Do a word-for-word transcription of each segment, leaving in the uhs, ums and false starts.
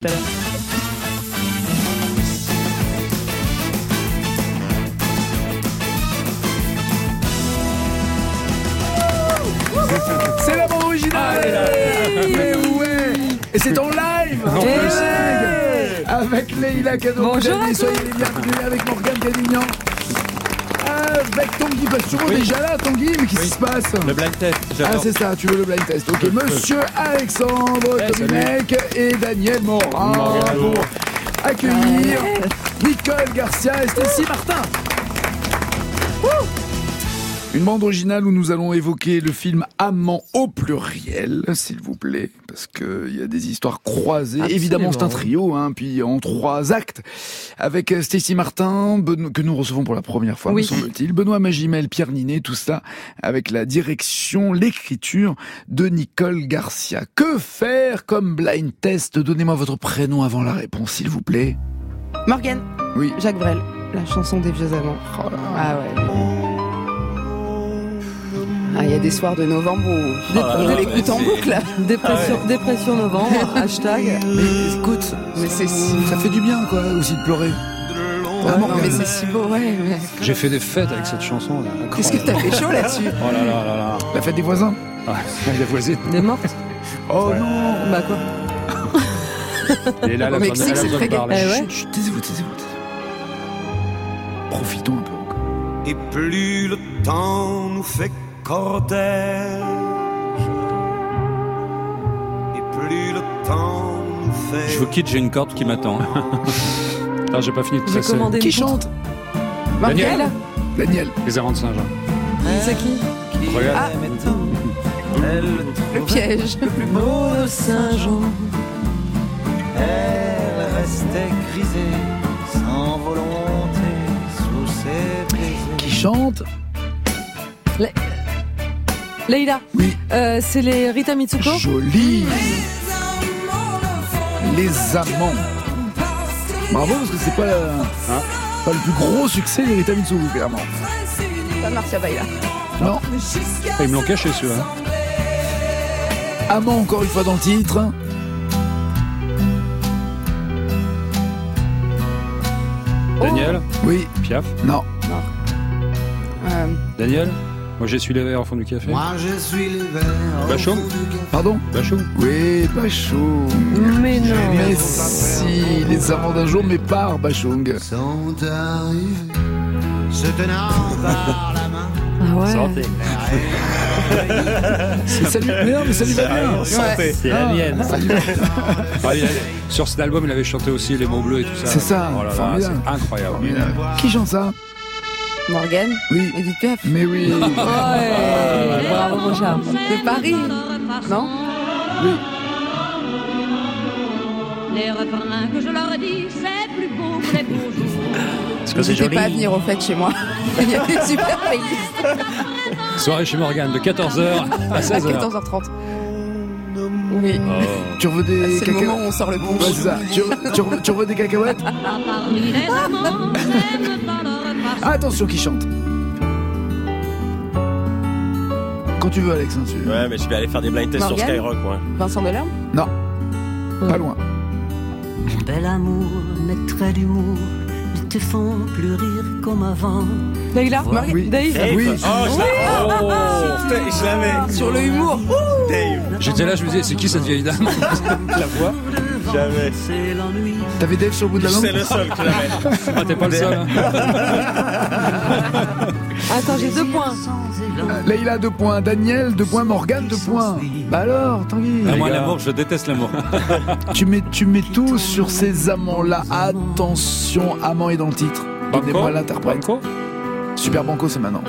C'est la bande originale. Mais ouais. Et c'est en live en plus, avec Leïla Cadeau. Bonjour à tous. Soyez les bienvenus avec Morgane Cadignan. Avec Tanguy Bastureau, oui. Déjà là, Tanguy, mais qu'est-ce qui se passe? Le blind test. Ah, c'est ça, tu veux le blind test. Ok, monsieur Alexandre hey, Domenech et Daniel Morin pour accueillir Nicole Garcia et Stécie Martin. Wouh. Une bande originale où nous allons évoquer le film Amant au pluriel, s'il vous plaît, parce qu'il y a des histoires croisées. Absolument. Évidemment, c'est un trio, hein, puis en trois actes, avec Stécie Martin, Beno- que nous recevons pour la première fois, oui. me semble-t-il, Benoît Magimel, Pierre Ninet, tout ça, avec la direction, l'écriture de Nicole Garcia. Que faire comme blind test? Donnez-moi votre prénom avant la réponse, s'il vous plaît. Morgane. Oui. Jacques Brel, la chanson des vieux amants. Oh là. Ah ouais. Ah, il y a des soirs de novembre où ah, on l'écoute en boucle. Dépression, ah ouais. dépression novembre, hashtag. Mais écoute, mais c'est si... ça fait du bien, quoi, aussi de pleurer. Ouais, non, mais c'est si beau, ouais. Mais... J'ai fait des fêtes avec cette chanson. Là. Qu'est-ce que t'as fait chaud là-dessus? Oh là là là là. La fête des voisins. Ah, des voisines. Des mortes. Oh ouais. Non. Bah quoi? Et là, la Mexique, c'est très gai. Eh ouais. Chut, chut, taisez-vous, taisez-vous, taisez-vous. Profitons un peu encore. Et plus le temps nous fait cortège, et plus le temps nous fait... Je vous quitte, j'ai une corde qui m'attend. Non, j'ai pas fini de tresser. Qui chante? Daniel. Daniel. Les Amants de Saint-Jean. C'est qui? Regarde. Ah, le piège. Le plus beau de Saint-Jean. Elle restait grisée, sans volonté, sous ses baisers. Qui chante? Le... Leïla. Oui. Euh, c'est les Rita Mitsuko. Joli. Les Amants. Bravo, parce que c'est pas, hein pas le plus gros succès de Rita Mitsuko, clairement. Pas Marcia Baila. Non. Ils me l'ont caché, celui-là. Amant, encore une fois dans le titre. Daniel. Oui. Piaf. Non. Euh... Daniel. Moi, j'essuie les verres au fond du café. Moi, je suis les verres. Bachung. Pardon? Bachung. Oui, Bachung. Mais non. Mais si, les Amants d'un jour, mais par Bachung. Sont arrivés, se tenant par la main. Ah ouais. Santé. C'est salut. Mais non, mais ça lui va bien. Santé. C'est la mienne. Ah, il a... Sur cet album, il avait chanté aussi Les mots bleus et tout ça. C'est ça. Oh là là, Formidable. c'est incroyable. Formidable. Qui chante ça? Morgane. Oui. Edith Piaf. Mais oui. Ouais. Bravo mon chat. De Paris. Non? Oui. Les refrains que je leur dis, c'est plus beau que les beaux jours. Parce que c'est J'étais joli. pas à venir au fait chez moi. Il y a une super playlist. Soirée chez Morgane de quatorze heures à seize heures. À quatorze heures trente. Oui. Oh. Tu veux des C'est le moment où cacahuètes? on sort le bon. Ouais, c'est ça. Tu veux, tu veux- tu veux des cacahuètes? Parmi les amants, j'aime tant leur façon. Ah, attention, qui chante? Quand tu veux, Alex. Hein, tu... Ouais, mais je vais aller faire des blind tests sur Morgane. Skyrock, moi. Vincent Delerme. Non. Pas loin. Bel amour, mes traits d'humour ne te font plus rire comme avant. Leïla. Oui. Dave. Oui. Oh, je l'avais. Oh, putain, je l'avais. Sur le humour. Dave. J'étais là, je me disais, c'est qui cette vieille dame? La voix. Jamais. C'est l'ennui. T'avais Dave sur le bout de la langue? C'est le seul que l'avais. Ah, t'es pas le seul. Hein. Attends, j'ai deux points. Euh, Leïla, deux points. Daniel, deux points. Morgane, deux points. Bah alors, Tanguy. Ah, moi, l'amour, je déteste l'amour. Tu mets, tu mets tout sur ces amants-là. Attention, amant est dans le titre. Donnez-moi Banco. l'interprète. Banco. Super Banco, c'est maintenant.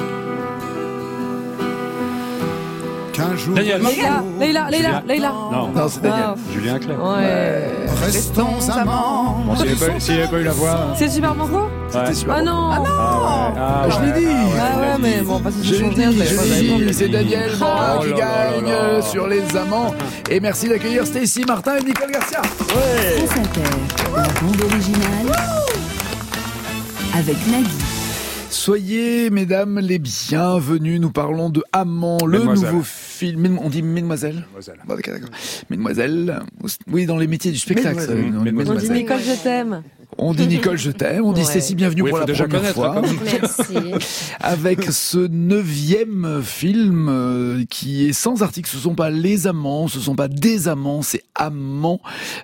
Qu'un jour. Daniel. Leïla. Leïla. Leïla. Leïla. Non. Non, c'est Daniel. Ah. Julien Clerc. Ouais. Restons amants. Bon, s'il n'y avait, s'il y avait pas eu la voix. C'est Super Banco? C'était Super Ah Banco. non. Ah ouais. Ah, Je l'ai ouais. dit. Ah ouais, mais bon, parce que Je l'ai dit, je l'ai dit, c'est Daniel Morin Oh qui là là gagne là là. sur les amants. Et merci d'accueillir Stécie Martin et Nicole Garcia. France Inter, la bande originale avec Nagui. Soyez, mesdames, les bienvenus. Nous parlons de Amant, le Mesdemoiselles. nouveau film film, on dit mesdemoiselles. Mademoiselle. Bon, d'accord, d'accord. Mesdemoiselles, oui, dans les métiers du spectacle. ça, Mesdemoiselles. non, On dit mesdemoiselles. Nicole, je t'aime. On dit Nicole, je t'aime. On dit Ouais. Stécie, bienvenue Oui, pour faut la déjà première connaître, fois. quand même. Merci. Avec ce neuvième film euh, qui est sans article. Ce sont pas les amants, ce sont pas des amants, c'est amants.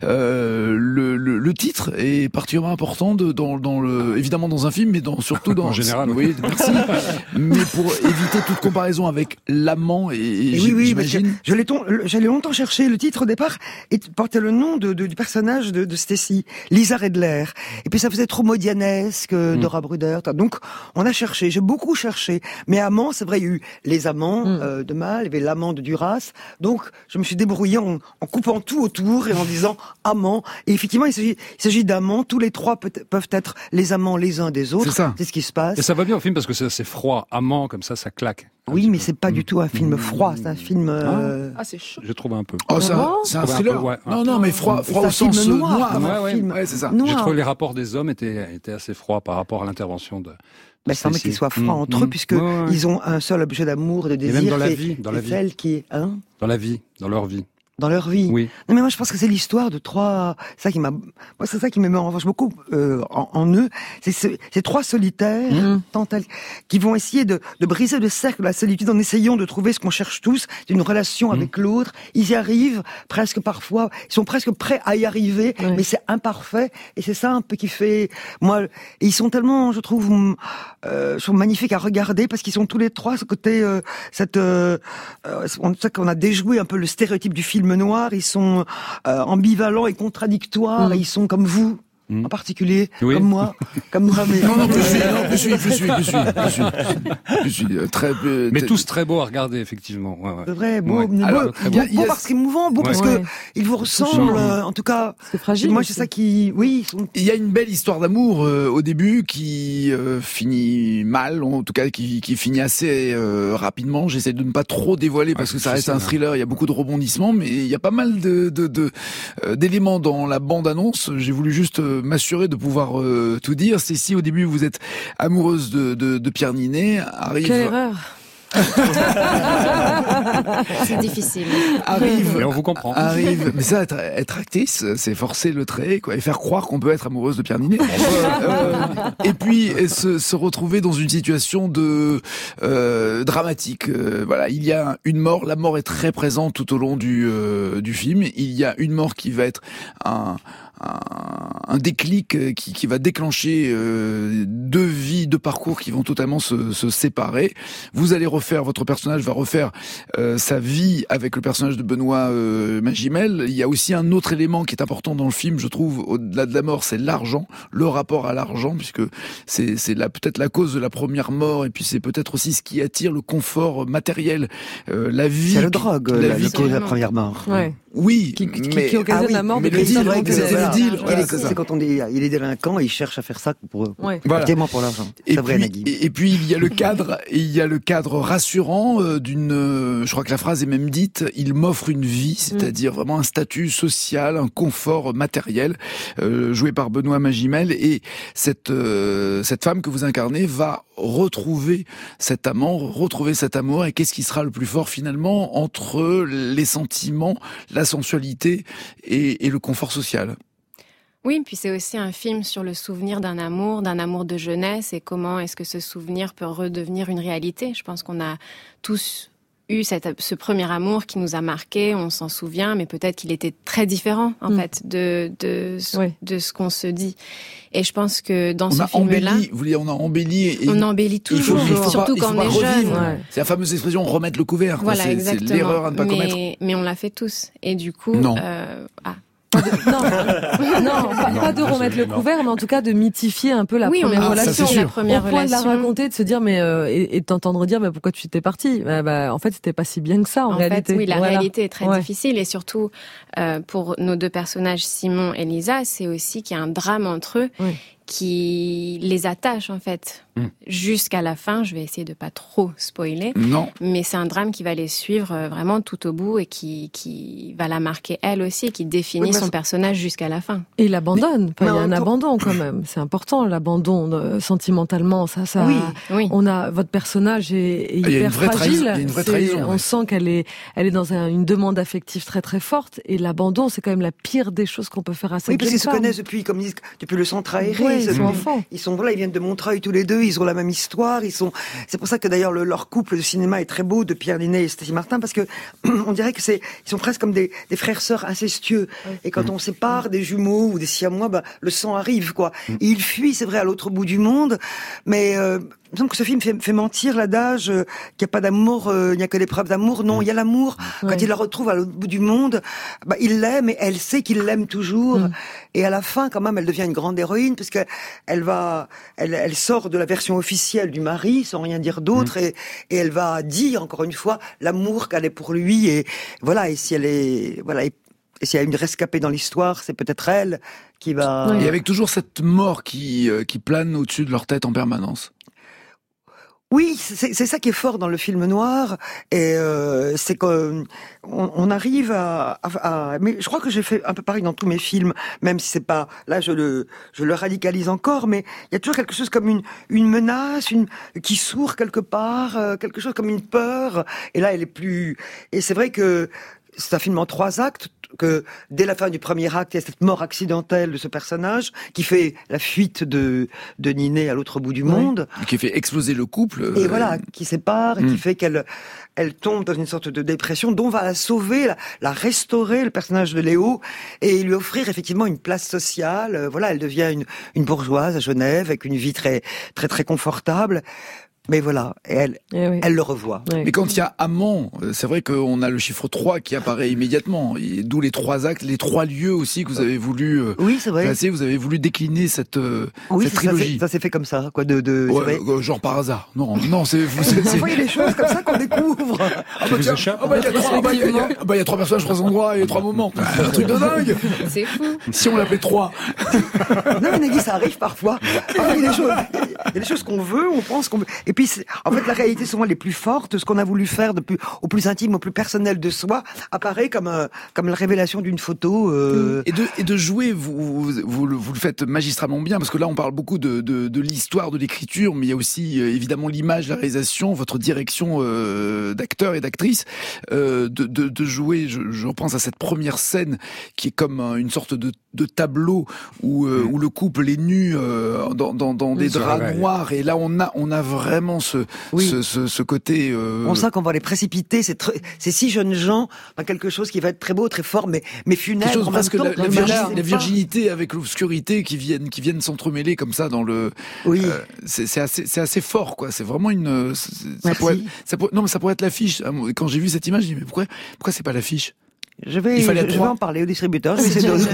Euh, le, le, le titre est particulièrement important de, dans, dans le, évidemment dans un film, mais dans, surtout dans... En général, oui, merci. Mais pour éviter toute comparaison avec l'amant, et, et Et oui, oui, parce que j'imagine... je l'ai, ton- le- j'allais longtemps chercher. Le titre au départ et portait le nom de, de- du personnage de, de Stécie, Lisa Redler. Et puis ça faisait trop modianesque, Hmm. mm. Dora Bruder. Donc on a cherché, j'ai beaucoup cherché. Mais amant, c'est vrai, il y a eu les amants Mm. euh, de Mal, il y avait l'amant de Duras. Donc je me suis débrouillé en, en coupant tout autour et en disant amant. Et effectivement, il s'agit, il s'agit d'amants. Tous les trois peut- peuvent être les amants les uns des autres. C'est ça. C'est ce qui se passe. Et ça va bien au film parce que c'est assez froid, amant, comme ça, ça claque. un Oui, petit mais peu. c'est pas du tout un film Mmh. froid. C'est un film. euh, Ah, c'est chaud. Je trouve un peu. Oh, c'est un, Vraiment c'est un Ouais, un thriller. peu, ouais. Non, non, mais froid, froid C'est au un film sens euh, noir, noir. un Ouais, ouais. film Ouais, c'est ça. noir. J'ai trouvé les rapports des hommes étaient, étaient assez froids par rapport à l'intervention de. Bah, ça semble qu'ils soient froids Mmh, entre eux, mmh. puisque Ouais, ouais. ils ont un seul objet d'amour, de même désir, dans la qui est- vie, dans qui la est vie. celle qui est, hein, Dans la vie, dans leur vie. dans leur vie. Oui. Non, mais moi, je pense que c'est l'histoire de trois, ça qui m'a, moi, c'est ça qui me met en revanche beaucoup, euh, en, en eux. C'est ce- ces trois solitaires, Mmh. tant elles- qui vont essayer de, de briser le cercle de la solitude en essayant de trouver ce qu'on cherche tous, une relation avec l'autre. Ils y arrivent, presque parfois, ils sont presque prêts à y arriver, Ouais. mais c'est imparfait. Et c'est ça un peu qui fait, moi, et ils sont tellement, je trouve, hum, euh, sont magnifiques à regarder parce qu'ils sont tous les trois ce côté, euh, cette, euh, euh, on sait qu'on a déjoué un peu le stéréotype du film noir. Ils sont euh, ambivalents et contradictoires. Mm. Et ils sont comme vous. Mm. En particulier, Oui. comme moi, comme moi, mais Non, non, je suis, non, je suis, je suis, je suis, je suis, je suis euh, très, euh, Mais t- tous très beaux à regarder, effectivement. Ouais, ouais. c'est vrai, beau, Ouais. beau, Alors, beau, il y a- il y a- parce qu'émouvant, beau Ouais. parce Ouais. que ils vous ressemblent. euh, en tout cas, C'est fragile. moi, aussi. c'est ça qui, oui, ils sont. Il y a une belle histoire d'amour euh, au début qui euh, finit mal, en tout cas qui, qui finit assez euh, rapidement. J'essaie de ne pas trop dévoiler parce Ah, que c'est ça reste un difficile, thriller. Il y a beaucoup de rebondissements, mais il y a pas mal de, de, de euh, d'éléments dans la bande-annonce. J'ai voulu juste euh, m'assurer de pouvoir euh, tout dire. Cécile, au début, vous êtes amoureuse de, de, de Pierre Ninet. Arrive, Quelle erreur. C'est difficile. arrive, Mais on vous comprend. arrive. Mais ça, être, être actrice, c'est forcer le trait, quoi, et faire croire qu'on peut être amoureuse de Pierre Ninet. Euh, et puis se, se retrouver dans une situation de euh, dramatique. Euh, voilà, il y a une mort. La mort est très présente tout au long du euh, du film. Il y a une mort qui va être un un, un déclic qui, qui va déclencher euh, deux vies, deux parcours qui vont totalement se, se séparer. Vous allez refaire, votre personnage va refaire euh, sa vie avec le personnage de Benoît euh, Magimel. Il y a aussi un autre élément qui est important dans le film, je trouve, au-delà de la mort, c'est l'argent, le rapport à l'argent, puisque c'est, c'est la, peut-être la cause de la première mort, et puis c'est peut-être aussi ce qui attire le confort matériel, euh, la vie. C'est la drogue, la la vie vie cause de la absolument. première mort. Ouais. Oui, Qui, qui, mais qui occasionne Ah oui, la mort mais de le Christophe deal, Monteiro. c'était le voilà. deal, Il voilà, est- c'est ça. c'est quand on est, il est délinquant et il cherche à faire ça pour, Ouais. Voilà. effectivement pour l'argent. Et C'est vrai, puis, Nagui. et, et puis il y a le cadre, et il y a le cadre rassurant euh, d'une. euh, je crois que la phrase est même dite. Il m'offre une vie, c'est-à-dire vraiment un statut social, un confort matériel, euh, joué par Benoît Magimel. Et cette euh, cette femme que vous incarnez va retrouver cet amant, retrouver cet amour. Et qu'est-ce qui sera le plus fort finalement entre les sentiments, la sensualité et, et le confort social? Oui, puis c'est aussi un film sur le souvenir d'un amour, d'un amour de jeunesse et comment est-ce que ce souvenir peut redevenir une réalité. Je pense qu'on a tous eu cette, ce premier amour qui nous a marqué, on s'en souvient, mais peut-être qu'il était très différent en Mm. fait de de, ce- Oui. de ce qu'on se dit. Et je pense que dans On ce a film-là, embelli, vous voulez, on a embelli. Et on embellit il faut, toujours, il faut pas- surtout il quand faut on pas est jeune. revivre. Ouais. C'est la fameuse expression remettre le couvert. quoi. Voilà, c'est, exactement. c'est l'erreur à ne pas mais, commettre. mais on l'a fait tous. Et du coup, Non. euh, ah. Non, non, pas, pas de remettre le non. couvert, mais en tout cas de mythifier un peu la Oui, on première a Ah, ça, relation. c'est la sûr. première Au point de la relation. raconter, de se dire, mais euh, et, et de t'entendre dire, mais pourquoi tu étais parti bah, bah, en fait, c'était pas si bien que ça en, En réalité. fait, oui, la Voilà. réalité est très Ouais. difficile et surtout euh, pour nos deux personnages, Simon et Lisa, c'est aussi qu'il y a un drame entre eux Oui. qui les attache en fait. Mmh. jusqu'à la fin. Je vais essayer de pas trop spoiler. Non. Mais c'est un drame qui va les suivre euh, vraiment tout au bout et qui, qui va la marquer elle aussi et qui définit Oui, son c'est... personnage jusqu'à la fin. Et il abandonne. Enfin, il y a un temps... abandon quand même. C'est important, l'abandon euh, sentimentalement. Ça, ça. Oui. oui. On a votre personnage est, est hyper fragile. Il y a une vraie trahison. On ouais. sent qu'elle est, elle est dans un, une demande affective très très forte. Et l'abandon, c'est quand même la pire des choses qu'on peut faire à cette Oui, parce qu'ils jeune se femme. connaissent depuis, comme ils disent, depuis le centre aéré. Ouais, ils, ils sont depuis- enfants. Ils sont voilà, ils viennent de Montreuil tous les deux. Ils ont la même histoire. Ils sont. C'est pour ça que d'ailleurs le, leur couple de cinéma est très beau, de Pierre Ninet et Stéphanie Martin, parce que on dirait que c'est, ils sont presque comme des, des frères sœurs incestueux. Ouais. Et quand on sépare des jumeaux ou des siamois, bah, le sang arrive, quoi. Et ils fuient, c'est vrai, à l'autre bout du monde, mais euh, il me semble que ce film fait, fait mentir l'adage euh, qu'il n'y a pas d'amour, euh, il n'y a que des preuves d'amour. Non, il y a l'amour. Ouais. Quand il la retrouve à l'autre bout du monde, bah, il l'aime et elle sait qu'il l'aime toujours. Mm. Et à la fin, quand même, elle devient une grande héroïne parce que elle va, elle, elle sort de la version officielle du mari sans rien dire d'autre mm. et, et elle va dire encore une fois l'amour qu'elle est pour lui et voilà. Et si elle est, voilà. Et, Et s'il y a une rescapée dans l'histoire, c'est peut-être elle qui va... Et avec toujours cette mort qui, euh, qui plane au-dessus de leur tête en permanence. Oui, c'est, c'est ça qui est fort dans le film noir, et euh, c'est qu'on on arrive à, à, à... Mais je crois que j'ai fait un peu pareil dans tous mes films, même si c'est pas... Là, je le, je le radicalise encore, mais il y a toujours quelque chose comme une, une menace, une qui sourd quelque part, euh, quelque chose comme une peur, et là, elle est plus... Et c'est vrai que c'est un film en trois actes, que dès la fin du premier acte, il y a cette mort accidentelle de ce personnage qui fait la fuite de, de Ninet à l'autre bout du ouais. monde. Qui fait exploser le couple. Et euh... voilà, qui sépare, et mmh. qui fait qu'elle elle tombe dans une sorte de dépression dont va la sauver, la, la restaurer, le personnage de Léo, et lui offrir effectivement une place sociale. Euh, voilà, elle devient une, une bourgeoise à Genève avec une vie très, très, très confortable. Mais voilà, et elle, eh oui. elle le revoit. Oui. Mais quand il y a amant, c'est vrai qu'on a le chiffre trois qui apparaît immédiatement. Et d'où les trois actes, les trois lieux aussi que vous avez voulu euh, oui, c'est vrai. placer. Vous avez voulu décliner cette, euh, oui, cette ça, trilogie. Ça s'est fait comme ça, quoi. De, de ouais, euh, genre par hasard. Non, non, c'est vous. C'est, c'est... Il y a des choses comme ça qu'on découvre. Ah bah tiens, ah bah il y a trois, bah, y a, y a, bah, y a trois personnages, trois endroits et trois moments. Un truc de dingue. C'est fou. Si on l'appelait trois. Non mais Nagui, ça arrive parfois. Enfin, il y a des choses, il y a des choses qu'on veut, on pense qu'on veut. Et puis, c'est... en fait, la réalité souvent les plus fortes, ce qu'on a voulu faire de plus, au plus intime, au plus personnel de soi, apparaît comme euh, comme la révélation d'une photo. Euh... Et de et de jouer, vous vous, vous vous le faites magistralement bien, parce que là on parle beaucoup de de, de l'histoire, de l'écriture, mais il y a aussi euh, évidemment l'image, la réalisation, votre direction euh, d'acteur et d'actrice, euh, de, de de jouer. Je, je repense à cette première scène qui est comme une sorte de de tableau où euh, mmh. où le couple est nu euh, dans dans dans des draps réveille. noirs, et là on a on a vraiment ce oui. ce, ce ce côté. Euh... On sent qu'on va les précipiter. C'est très, ces six jeunes gens dans quelque chose qui va être très beau, très fort, mais mais funèbre. Quelque chose en parce même que temps, la, la, virgin, la virginité avec l'obscurité qui viennent qui viennent s'entremêler comme ça dans le. Oui. Euh, c'est, c'est assez c'est assez fort quoi. C'est vraiment une. Ça pourrait être, ça pourrait, non mais ça pourrait être l'affiche. Quand j'ai vu cette image, j'ai dit mais pourquoi pourquoi c'est pas l'affiche? Je vais, je, je vais en parler au distributeur. Je vais essayer de, de,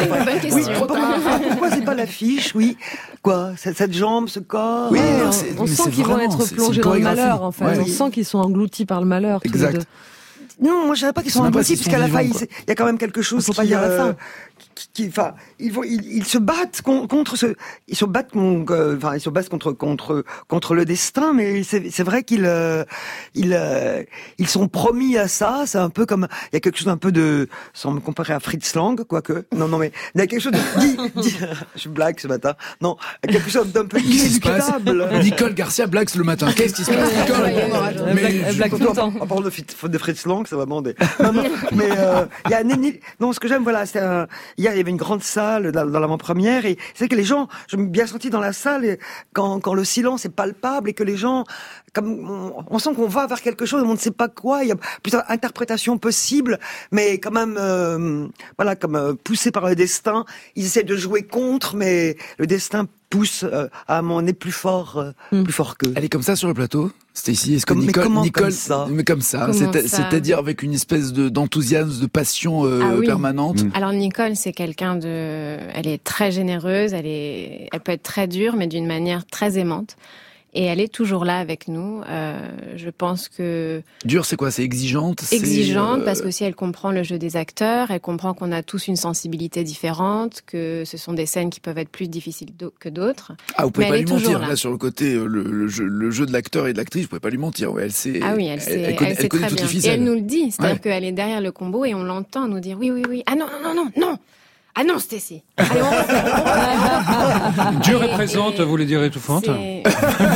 de oui, pourquoi, pourquoi c'est pas l'affiche? Oui. Quoi? Cette, cette jambe, ce corps? Oui, ouais, on, on sent qu'ils vont être plongés dans le malheur, en fait. Ouais. On sent qu'ils sont engloutis par le malheur. Exact. Non, moi je dirais pas qu'ils sont engloutis, puisqu'à la fin, il y a quand même quelque chose faut qui, pas dire euh, la fin. Qui, qui, enfin, ils vont, ils, ils se battent con, contre ce, ils se battent, euh, enfin, ils se battent contre contre contre le destin, mais c'est c'est vrai qu'ils, euh, ils, euh, ils sont promis à ça. C'est un peu comme, il y a quelque chose un peu de, sans me comparer à Fritz Lang, quoique, non non mais il y a quelque chose de, dit, dit, je blague ce matin, non, quelque chose d'un peu inéluctable. Nicole Garcia blague le matin. Qu'est-ce qui se passe, Nicole? Mais blague tout le temps. On parle de, de Fritz Lang, ça va bander. Non, non, mais euh, il y a un éni... non, ce que j'aime, voilà, c'est un... hier il y avait une grande salle dans, dans l'avant-première, et c'est que les gens, je me suis bien senti dans la salle et quand quand le silence est palpable et que les gens, comme on, on sent qu'on va vers quelque chose, on ne sait pas quoi, il y a plusieurs interprétations possibles, mais quand même, euh, voilà, comme euh, poussés par le destin, ils essaient de jouer contre, mais le destin pousse euh, à un moment donné plus fort, euh, mm. plus fort qu'eux. Elle est comme ça sur le plateau, Stacy. Est-ce que comme, Nicole, mais comment Nicole, comme ça mais comme ça, c'est, ça c'est-à-dire avec une espèce de d'enthousiasme, de passion euh, ah oui. permanente. Mm. Alors Nicole, c'est quelqu'un de, elle est très généreuse, elle est, elle peut être très dure, mais d'une manière très aimante. Et elle est toujours là avec nous. Euh, je pense que... Dur, c'est quoi? C'est exigeante? Exigeante, c'est, euh... parce qu'aussi elle comprend le jeu des acteurs, elle comprend qu'on a tous une sensibilité différente, que ce sont des scènes qui peuvent être plus difficiles que d'autres. Ah, vous pouvez mais pas lui mentir, là. là, sur le côté, le, le, jeu, le jeu de l'acteur et de l'actrice, vous pouvez pas lui mentir. Ouais, elle sait, ah oui, elle, sait, elle, elle connaît, elle sait elle connaît très toutes bien. les ficelles. Et elle nous le dit, c'est-à-dire ouais. qu'elle est derrière le combo et on l'entend nous dire oui, oui, oui. Ah non, non, non, non, non. Ah non, Stécie. Allez, on refait, on refait. Dure et présente, vous voulez dire étouffante? mais,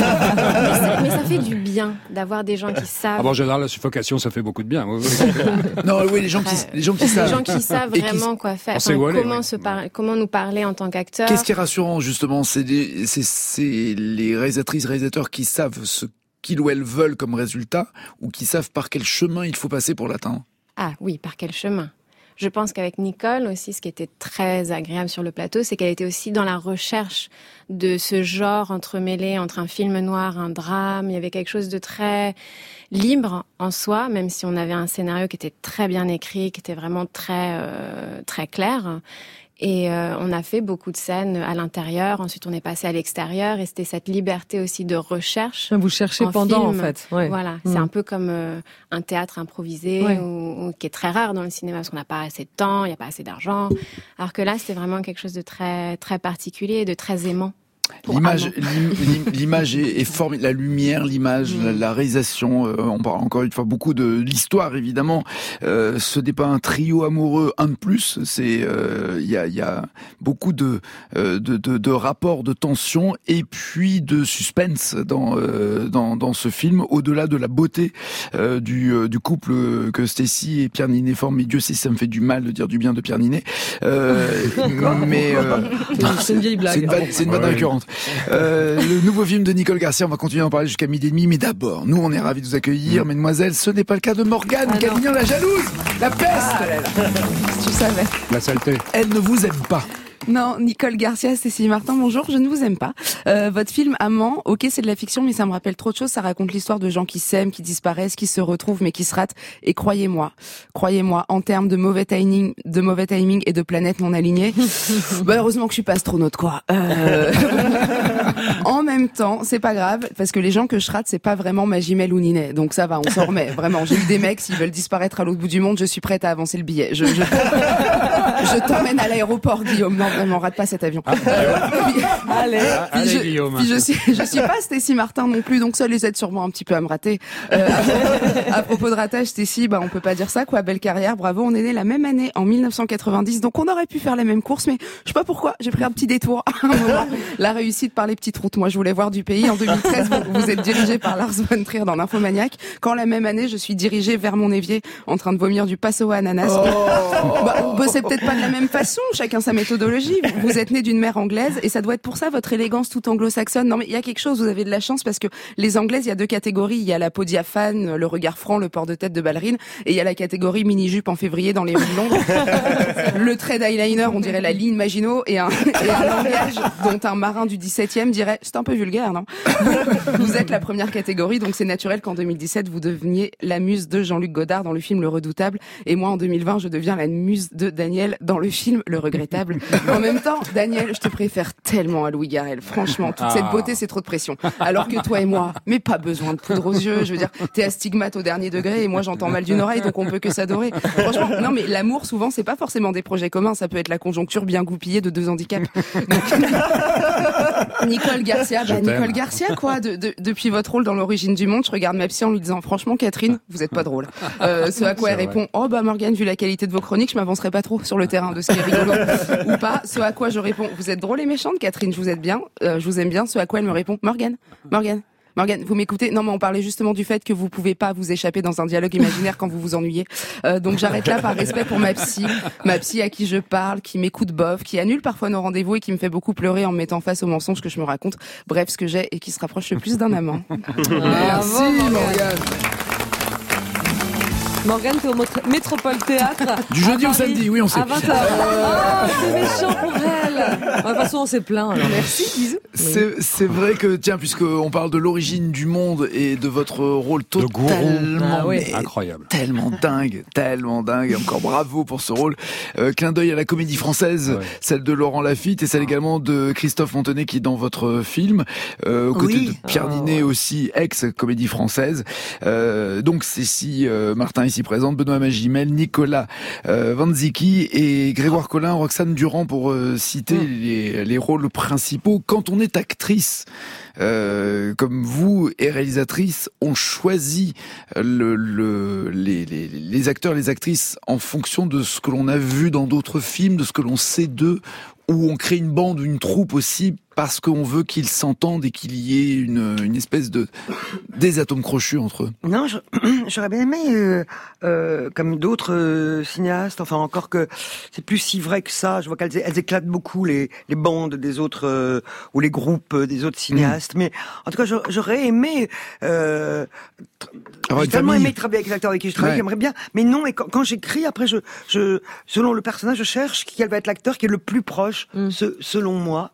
ça, mais ça fait du bien d'avoir des gens qui savent. Ah bon, en général, la suffocation, ça fait beaucoup de bien. non, oui, les gens qui, les gens qui savent. Les gens qui savent vraiment qui... quoi faire. Enfin, aller, comment oui. se par... comment nous parler en tant qu'acteurs. Qu'est-ce qui est rassurant, justement? C'est, des, c'est, c'est les réalisatrices, réalisateurs qui savent ce qu'ils ou elles veulent comme résultat, ou qui savent par quel chemin il faut passer pour l'atteindre. Ah oui, par quel chemin? Je pense qu'avec Nicole aussi, ce qui était très agréable sur le plateau, c'est qu'elle était aussi dans la recherche de ce genre entremêlé entre un film noir, un drame. Il y avait quelque chose de très libre en soi, même si on avait un scénario qui était très bien écrit, qui était vraiment très euh, très clair. Et euh, on a fait beaucoup de scènes à l'intérieur. Ensuite, on est passé à l'extérieur. Et c'était cette liberté aussi de recherche. Vous cherchez pendant, film. en fait. Ouais. Voilà, mmh. c'est un peu comme euh, un théâtre improvisé, ouais. ou, ou, qui est très rare dans le cinéma parce qu'on n'a pas assez de temps, il n'y a pas assez d'argent. Alors que là, c'était vraiment quelque chose de très très particulier, de très aimant. L'image, l'image est, est formidable. La lumière, l'image, mmh. la, la réalisation. Euh, on parle encore une fois beaucoup de l'histoire, évidemment. Euh, ce n'est pas un trio amoureux, un de plus. C'est, il euh, y a, il y a beaucoup de, euh, de, de, de rapports, de tension, et puis de suspense dans, euh, dans, dans ce film. Au-delà de la beauté euh, du, euh, du couple que Stécie et Pierre Ninet forment. Mais Dieu sait si ça me fait du mal de dire du bien de Pierre Ninet. Euh, mais euh, c'est une vieille blague. C'est une vanne, c'est une vanne récurrente. Euh, le nouveau film de Nicole Garcia, on va continuer à en parler jusqu'à midi et demi, mais d'abord, nous on est ravis de vous accueillir, mmh. mesdemoiselles, ce n'est pas le cas de Morgane ah Calignan, la jalouse, la peste. Ah là là. Tu savais. La saleté. Elle ne vous aime pas. Non, Nicole Garcia, Stécie Martin, bonjour, je ne vous aime pas. Euh, votre film Amant, ok, c'est de la fiction, mais ça me rappelle trop de choses. Ça raconte l'histoire de gens qui s'aiment, qui disparaissent, qui se retrouvent, mais qui se ratent. Et croyez-moi, croyez-moi, en termes de mauvais timing, de mauvais timing et de planètes non alignées, bah heureusement que je suis pas astronaute, quoi. Euh... en même temps, c'est pas grave, parce que les gens que je rate, c'est pas vraiment ma Jimelle ou Ninet. Donc ça va, on s'en remet. Vraiment, j'ai eu des mecs, s'ils veulent disparaître à l'autre bout du monde, je suis prête à avancer le billet. Je, je, je t'emmène à l'aéroport, Guillaume. Non, vraiment, rate pas cet avion. Ah, puis, allez, ah, puis allez je, Guillaume. Puis je suis, je suis pas Stécie Martin non plus, donc ça les aide sûrement un petit peu à me rater. Euh, à, à propos de ratage, Stécie, bah on peut pas dire ça, quoi. Belle carrière, bravo. On est né la même année, en mille neuf cent quatre-vingt-dix, donc on aurait pu faire la même course, mais je sais pas pourquoi. J'ai pris un petit détour. La réussite par les petites routes. Moi, je voulais voir du pays. En deux mille treize, vous, vous êtes dirigé par Lars von Trier dans l'Infomaniac. Quand la même année, je suis dirigée vers mon évier, en train de vomir du Passoa ananas. Oh bah, bah, c'est peut-être pas de la même façon. Chacun sa méthodologie. Vous êtes né d'une mère anglaise et ça doit être pour ça votre élégance toute anglo-saxonne. Non mais il y a quelque chose, vous avez de la chance parce que les anglaises, il y a deux catégories. Il y a la peau diaphane, le regard franc, le port de tête de ballerine, et il y a la catégorie mini-jupe en février dans les rues de Londres. Le trait d'eyeliner, on dirait la ligne Maginot, et un, et un langage dont un marin du dix-septième dirait c'est un peu vulgaire, non? Vous êtes la première catégorie, donc c'est naturel qu'en deux mille dix-sept vous deveniez la muse de Jean-Luc Godard dans le film Le Redoutable, et moi en deux mille vingt je deviens la muse de Daniel dans le film Le Regrettable. En même temps, Daniel, je te préfère tellement à Louis Garrel. Franchement, toute ah. cette beauté, c'est trop de pression. Alors que toi et moi, mais pas besoin de poudre aux yeux. Je veux dire, t'es astigmate au dernier degré et moi j'entends mal d'une oreille, donc on peut que s'adorer. Franchement, non mais l'amour, souvent, c'est pas forcément des projets communs. Ça peut être la conjoncture bien goupillée de deux handicaps. Donc, Nicole Garcia, bah, Nicole Garcia, quoi. De, de, depuis votre rôle dans L'Origine du Monde, je regarde ma psy en lui disant, franchement, Catherine, vous êtes pas drôle. Euh, ce à quoi elle répond, oh bah Morgane, vu la qualité de vos chroniques, je m'avancerai pas trop sur le terrain de ce qui est rigolo ou pas. Ce à quoi je réponds, vous êtes drôle et méchante, Catherine, je vous aime bien, euh, je vous aime bien. Ce à quoi elle me répond, Morgane, Morgane. Morgane, vous m'écoutez? Non, mais on parlait justement du fait que vous pouvez pas vous échapper dans un dialogue imaginaire quand vous vous ennuyez. Euh, donc j'arrête là par respect pour ma psy, ma psy à qui je parle, qui m'écoute bof, qui annule parfois nos rendez-vous et qui me fait beaucoup pleurer en me mettant face aux mensonges que je me raconte. Bref, ce que j'ai et qui se rapproche le plus d'un amant. Merci Morgane. Morgane, t'es au Métropole Théâtre. Du jeudi au samedi, oui, on sait. À vingt heures. Oh, c'est méchant pour elle. De toute façon, on s'est plaint. Alors. Merci, bisous. C'est, c'est vrai que, tiens, puisqu'on parle de l'origine du monde et de votre rôle totalement, ah oui. mais incroyable, tellement dingue, tellement dingue, encore bravo pour ce rôle. Euh, clin d'œil à la comédie française, ouais. celle de Laurent Lafitte et celle également de Christophe Montanet qui est dans votre film, euh, aux côtés oui. de Pierre Ninet, oh, ouais. aussi ex-comédie française. Euh, donc Cécile euh, Martin ici présente, Benoît Magimel, Nicolas euh, Vanzicki et Grégoire Collin, Roxane Durand pour euh, citer mmh. les, les rôles principaux. Quand on est actrice, euh, comme vous et réalisatrice, on choisit le, le, les, les, les acteurs, les actrices en fonction de ce que l'on a vu dans d'autres films, de ce que l'on sait d'eux, ou on crée une bande ou une troupe aussi parce qu'on veut qu'ils s'entendent et qu'il y ait une, une espèce de des atomes crochus entre eux. Non, je, j'aurais bien aimé, euh, euh, comme d'autres euh, cinéastes, enfin encore que c'est plus si vrai que ça. Je vois qu'elles elles éclatent beaucoup les, les bandes des autres euh, ou les groupes des autres cinéastes. Mmh. Mais en tout cas, j'aurais aimé. Euh, Alors, j'ai tellement aimé travailler avec les acteurs avec qui je travaille, ouais. j'aimerais bien. Mais non, et quand, quand j'écris, après, je, je, selon le personnage, je cherche quel va être l'acteur qui est le plus proche, mmh. ce, selon moi.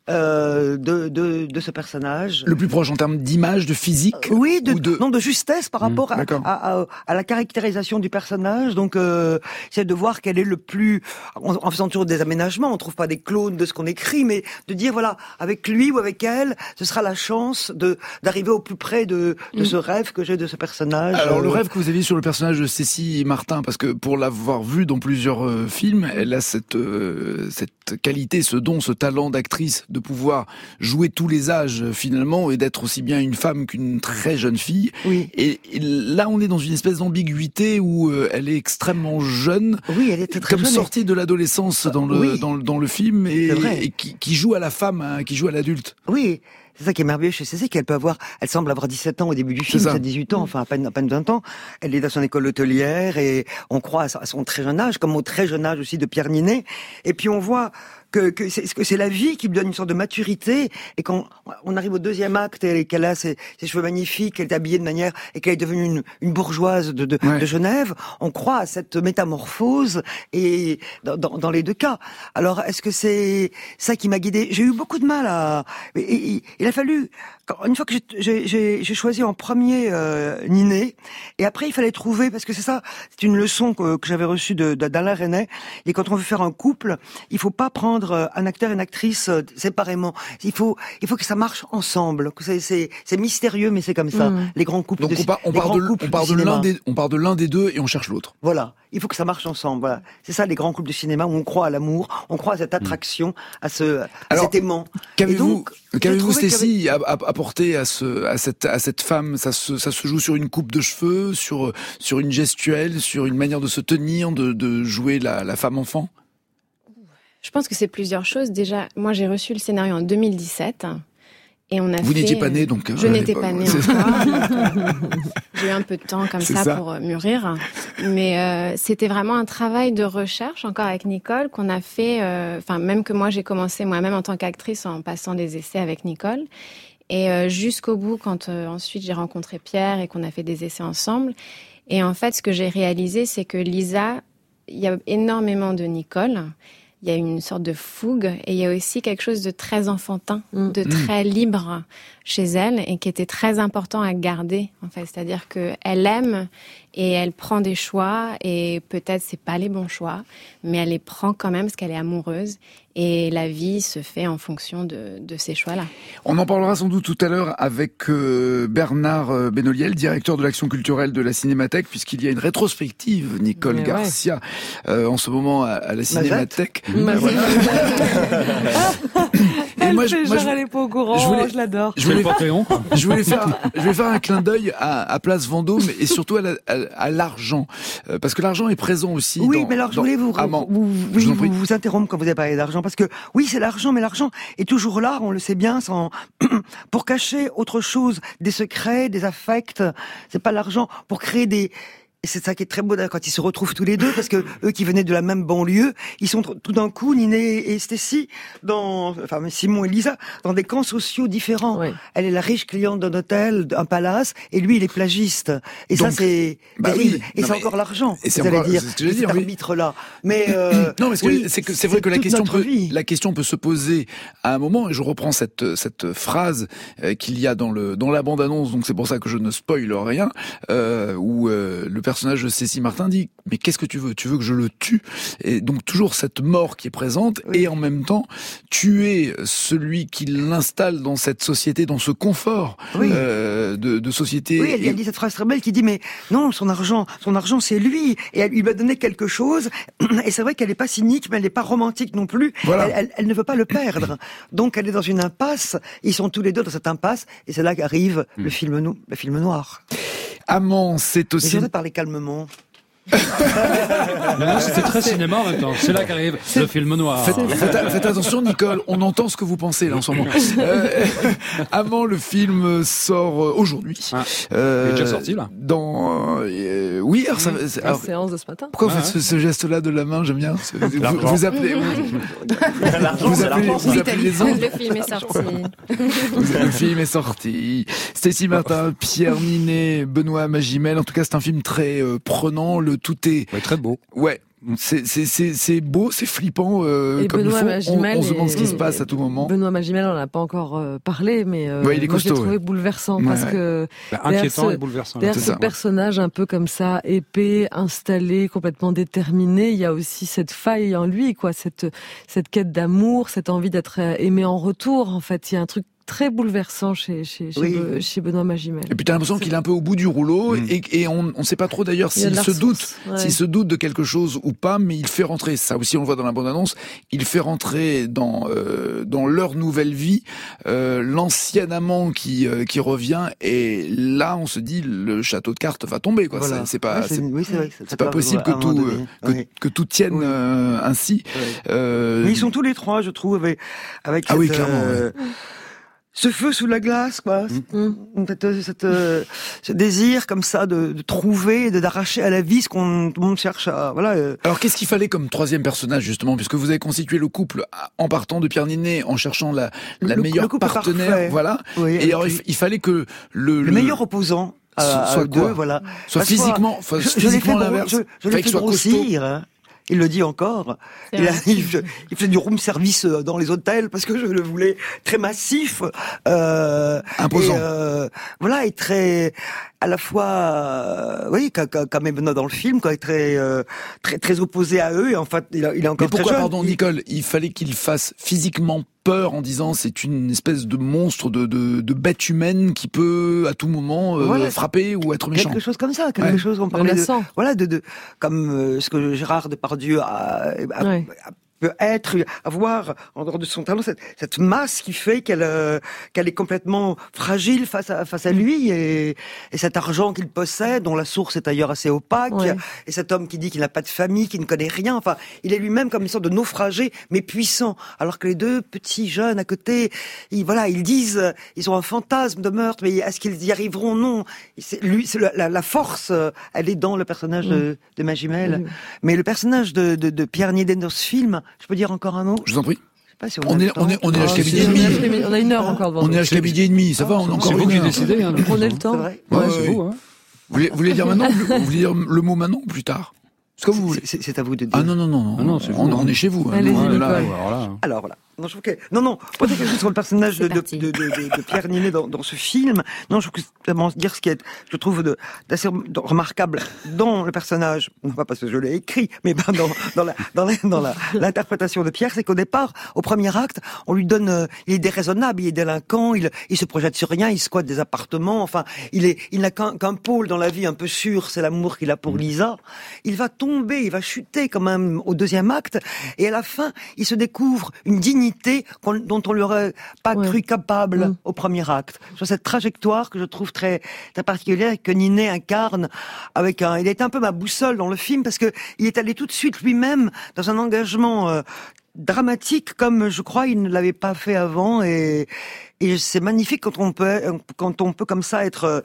Euh, de, de, de ce personnage. Le plus proche en termes d'image, de physique euh, Oui, de, ou de... non, de justesse par rapport mmh, à, à, à, à la caractérisation du personnage. Donc, euh, c'est de voir quel est le plus... En, en faisant toujours des aménagements, on trouve pas des clones de ce qu'on écrit, mais de dire, voilà, avec lui ou avec elle, ce sera la chance de d'arriver au plus près de, de mmh. ce rêve que j'ai de ce personnage. Alors, euh... le rêve que vous aviez sur le personnage de Cécile Martin, parce que pour l'avoir vu dans plusieurs euh, films, elle a cette, euh, cette qualité, ce don, ce talent d'actrice, de pouvoir jouer tous les âges finalement et d'être aussi bien une femme qu'une très jeune fille. Oui. Et, et là, on est dans une espèce d'ambiguïté où euh, elle est extrêmement jeune, oui, elle est très, très comme jeune sortie et... de l'adolescence dans le oui. dans, dans le film et, et qui, qui joue à la femme, hein, qui joue à l'adulte. Oui. C'est ça qui est merveilleux chez Cécile, qu'elle peut avoir, elle semble avoir dix-sept ans au début du film, c'est dix-huit ans, enfin à peine, à peine vingt ans. Elle est dans son école hôtelière et on croit à son très jeune âge, comme au très jeune âge aussi de Pierre Ninet. Et puis on voit que, que c'est, que c'est la vie qui lui donne une sorte de maturité. Et quand on arrive au deuxième acte et qu'elle a ses, ses cheveux magnifiques, qu'elle est habillée de manière et qu'elle est devenue une, une bourgeoise de, de, ouais. de Genève, on croit à cette métamorphose et dans, dans, dans les deux cas. Alors est-ce que c'est ça qui m'a guidée? J'ai eu beaucoup de mal à... Et, et, et il a fallu, une fois que j'ai, j'ai, j'ai choisi en premier euh, Ninet, et après il fallait trouver, parce que c'est ça, c'est une leçon que, que j'avais reçue de, de, d'Alain Resnais, et quand on veut faire un couple, il faut pas prendre un acteur et une actrice séparément, il faut il faut que ça marche ensemble, c'est, c'est, c'est mystérieux mais c'est comme ça, mmh. les grands couples. Donc de, on part, on part de, on part de l'un des, on part de l'un des deux et on cherche l'autre. Voilà, il faut que ça marche ensemble, voilà. C'est ça les grands couples de cinéma où on croit à l'amour, on croit à cette attraction, mmh. à ce, à Alors, cet aimant. Qu'avez-vous, qu'avez-vous Stécie, avait... apporté à ce, à cette, à cette femme? Ça se, ça se joue sur une coupe de cheveux, sur, sur une gestuelle, sur une manière de se tenir, de, de jouer la, la femme enfant? Je pense que c'est plusieurs choses. Déjà, moi, j'ai reçu le scénario en deux mille dix-sept. Et on a Vous fait... n'étiez pas née, donc... Je n'étais pas née encore. J'ai eu un peu de temps comme ça, ça pour mûrir. Mais euh, c'était vraiment un travail de recherche, encore avec Nicole, qu'on a fait... Enfin, euh, même que moi, j'ai commencé moi-même en tant qu'actrice en passant des essais avec Nicole. Et euh, jusqu'au bout, quand euh, ensuite j'ai rencontré Pierre et qu'on a fait des essais ensemble. Et en fait, ce que j'ai réalisé, c'est que Lisa, il y a énormément de Nicole. Il y a une sorte de fougue et il y a aussi quelque chose de très enfantin, mmh. de très libre chez elle et qui était très important à garder, en fait. C'est-à-dire qu'elle aime et elle prend des choix et peut-être c'est pas les bons choix, mais elle les prend quand même parce qu'elle est amoureuse et la vie se fait en fonction de, de ces choix-là. On en parlera sans doute tout à l'heure avec euh, Bernard Benoliel, directeur de l'action culturelle de la Cinémathèque, puisqu'il y a une rétrospective, Nicole mais Garcia, ouais. euh, en ce moment à, à la Cinémathèque. Mmh. Voilà. Elle moi, fait je, moi, genre, je, elle est pas au courant, je, voulais, je l'adore. Je voulais, je voulais faire, je voulais faire un clin d'œil à, à Place Vendôme et surtout à, la, à, à l'argent, euh, parce que l'argent est présent aussi. Oui, dans, mais alors je voulais vous, ah, vous, vous, vous, vous, vous interrompre quand vous avez parlé d'argent, parce que oui, c'est l'argent, mais l'argent est toujours là, on le sait bien, sans pour cacher autre chose, des secrets, des affects. C'est pas l'argent pour créer des Et c'est ça qui est très beau d'ailleurs, quand ils se retrouvent tous les deux, parce que eux qui venaient de la même banlieue, ils sont tout d'un coup, Niné et Stécie, dans, enfin Simon et Lisa, dans des camps sociaux différents. Oui. Elle est la riche cliente d'un hôtel, d'un palace, et lui il est plagiste. Et donc, ça c'est bah terrible. Oui, et non, c'est mais, encore l'argent. Et c'est vous encore, allez dire, c'est ce que je veux dire, cet oui. arbitre-là. Mais euh, non, parce que oui, c'est que c'est vrai que la question peut, vie. la question peut se poser à un moment. Et je reprends cette cette phrase euh, qu'il y a dans le dans la bande-annonce. Donc c'est pour ça que je ne spoil rien. Euh, où euh, le personnage de Cécile Martin dit mais qu'est-ce que tu veux? Tu veux que je le tue? Et donc toujours cette mort qui est présente oui. et en même temps tuer celui qui l'installe dans cette société, dans ce confort oui. euh, de, de société. Oui, elle, elle dit cette phrase très belle qui dit mais non, son argent, son argent c'est lui et elle lui va donner quelque chose. Et c'est vrai qu'elle n'est pas cynique, mais elle n'est pas romantique non plus. Voilà. Elle, elle, elle ne veut pas le perdre. Donc elle est dans une impasse. Ils sont tous les deux dans cette impasse et c'est là qu'arrive mmh. le film no- le film noir. Amant, c'est aussi. Mais je voudrais parler calmement. Non, c'était très cinéma en même temps. C'est là qu'arrive le film noir. Faites, faites, faites attention, Nicole. On entend ce que vous pensez là en ce moment. Euh, Amant, le film sort aujourd'hui. Ah, euh, il est déjà sorti là. Dans euh, oui, alors ça. C'est la séance de ce matin. Pourquoi ah, vous faites ouais. ce, ce geste-là de la main? J'aime bien. Vous, vous appelez. L'argent, vous appelez, vous appelez les autres. Le film est sorti. Le film est sorti. Stécie Martin, Pierre Ninet, Benoît Magimel. En tout cas, c'est un film très euh, prenant. Le tout est ouais, très beau. Ouais. C'est, c'est, c'est, c'est beau, c'est flippant, euh, et comme Benoît il faut. Magimel on, on se demande et, ce qui se passe à tout moment. Benoît Magimel, on n'a pas encore euh, parlé, mais euh, ouais, il est moi costaud, j'ai trouvé ouais. bouleversant ouais, parce ouais. que bah, inquiétant et bouleversant. Derrière ce personnage un peu comme ça, épais, installé, complètement déterminé, il y a aussi cette faille en lui, quoi, cette cette quête d'amour, cette envie d'être aimé en retour. En fait, il y a un truc très bouleversant chez chez chez, oui. Be, chez Benoît Magimel. Et puis t'as l'impression c'est... qu'il est un peu au bout du rouleau mmh. et, et on on sait pas trop d'ailleurs s'il se doute ouais. s'il se doute de quelque chose ou pas, mais il fait rentrer ça aussi on le voit dans la bande-annonce, il fait rentrer dans euh, dans leur nouvelle vie euh, l'ancien amant qui euh, qui revient et là on se dit le château de cartes va tomber quoi. Voilà. C'est, c'est pas oui, c'est, c'est, oui, c'est, vrai, c'est, c'est pas possible que tout euh, que, oui. que tout tienne oui. euh, ainsi. Oui. Euh... Mais ils sont tous les trois, je trouve, avec avec ah cette, oui clairement. Euh... Ouais. Ce feu sous la glace, quoi. Mmh. Cette, cette, euh, ce désir comme ça de, de trouver, de d'arracher à la vie ce qu'on tout le monde cherche à. Voilà. Euh. Alors qu'est-ce qu'il fallait comme troisième personnage justement, puisque vous avez constitué le couple en partant de Pierre Ninet, en cherchant la, la le, meilleure le partenaire, parfait. Voilà. Oui, et alors il fallait que le, le, le meilleur opposant à, soit à quoi deux, voilà. Soit Parce physiquement, soit, je, je, physiquement je l'inverse. Je, je l'ai fait grossir. Hein. Il le dit encore. Il, a, il, il fait du room service dans les hôtels parce que je le voulais très massif, euh, imposant. Et, euh, voilà, et très à la fois, euh, oui, comme même dans le film, quoi, très, euh, très, très opposé à eux. Et en fait, il, a, il est encore Mais pourquoi, très jeune. Pardon, il... Nicole, il fallait qu'il fasse physiquement peur en disant c'est une espèce de monstre, de, de, de bête humaine qui peut à tout moment euh, voilà, frapper ou être méchant. Quelque chose comme ça, quelque ouais. chose. On parlait de, voilà, de, de comme euh, ce que Gérard Depardieu a, a, ouais. a peut être, avoir, en dehors de son talent, cette, cette masse qui fait qu'elle, euh, qu'elle est complètement fragile face à, face à lui, et, et cet argent qu'il possède, dont la source est ailleurs assez opaque, ouais. et cet homme qui dit qu'il n'a pas de famille, qui ne connaît rien, enfin, il est lui-même comme une sorte de naufragé, mais puissant, alors que les deux petits jeunes à côté, ils, voilà, ils disent, ils ont un fantasme de meurtre, mais est-ce qu'ils y arriveront? Non. C'est, lui, c'est la, la force, elle est dans le personnage mmh. de, de Magimel. Mmh. Mais le personnage de, de, de Pierre Ninet dans ce film, je peux dire encore un mot? Je vous en prie. Je sais pas si on, on, est, on est on est à jusqu'à midi et demi. On a une heure encore devant nous. On est à jusqu'à midi et demi, ça va, on a encore une heure. C'est vous qui décidez. Hein, Prenez le temps. C'est vrai. Ouais, ouais, ouais, c'est ouais. vous. Hein. Vous voulez, vous voulez dire maintenant, vous voulez dire le mot maintenant ou plus tard? Ce que vous voulez. C'est, c'est à vous de dire. Ah non non non non, ah non c'est on, vous, on est chez vous. Allez-y, hein, là, alors là. Alors voilà. Non, je trouve que... non, non, pas quelque chose sur le personnage de, de, de, de, de, de Pierre Ninet dans, dans ce film. Non, je trouve que c'est vraiment dire ce qui est, je trouve, de, d'assez remarquable dans le personnage, non pas parce que je l'ai écrit, mais ben dans, dans la, dans la, dans la, l'interprétation de Pierre, c'est qu'au départ, au premier acte, on lui donne, euh, il est déraisonnable, il est délinquant, il, il se projette sur rien, il squatte des appartements, enfin, il est, il n'a qu'un, qu'un pôle dans la vie un peu sûr, c'est l'amour qu'il a pour Lisa. Il va tomber, il va chuter quand même au deuxième acte, et à la fin, il se découvre une dignité dont on l'aurait pas ouais. cru capable mmh. au premier acte. Sur cette trajectoire que je trouve très, très particulière et que Ninet incarne avec un, il est un peu ma boussole dans le film parce que il est allé tout de suite lui-même dans un engagement euh, dramatique comme je crois il ne l'avait pas fait avant et, et c'est magnifique quand on peut, quand on peut comme ça être,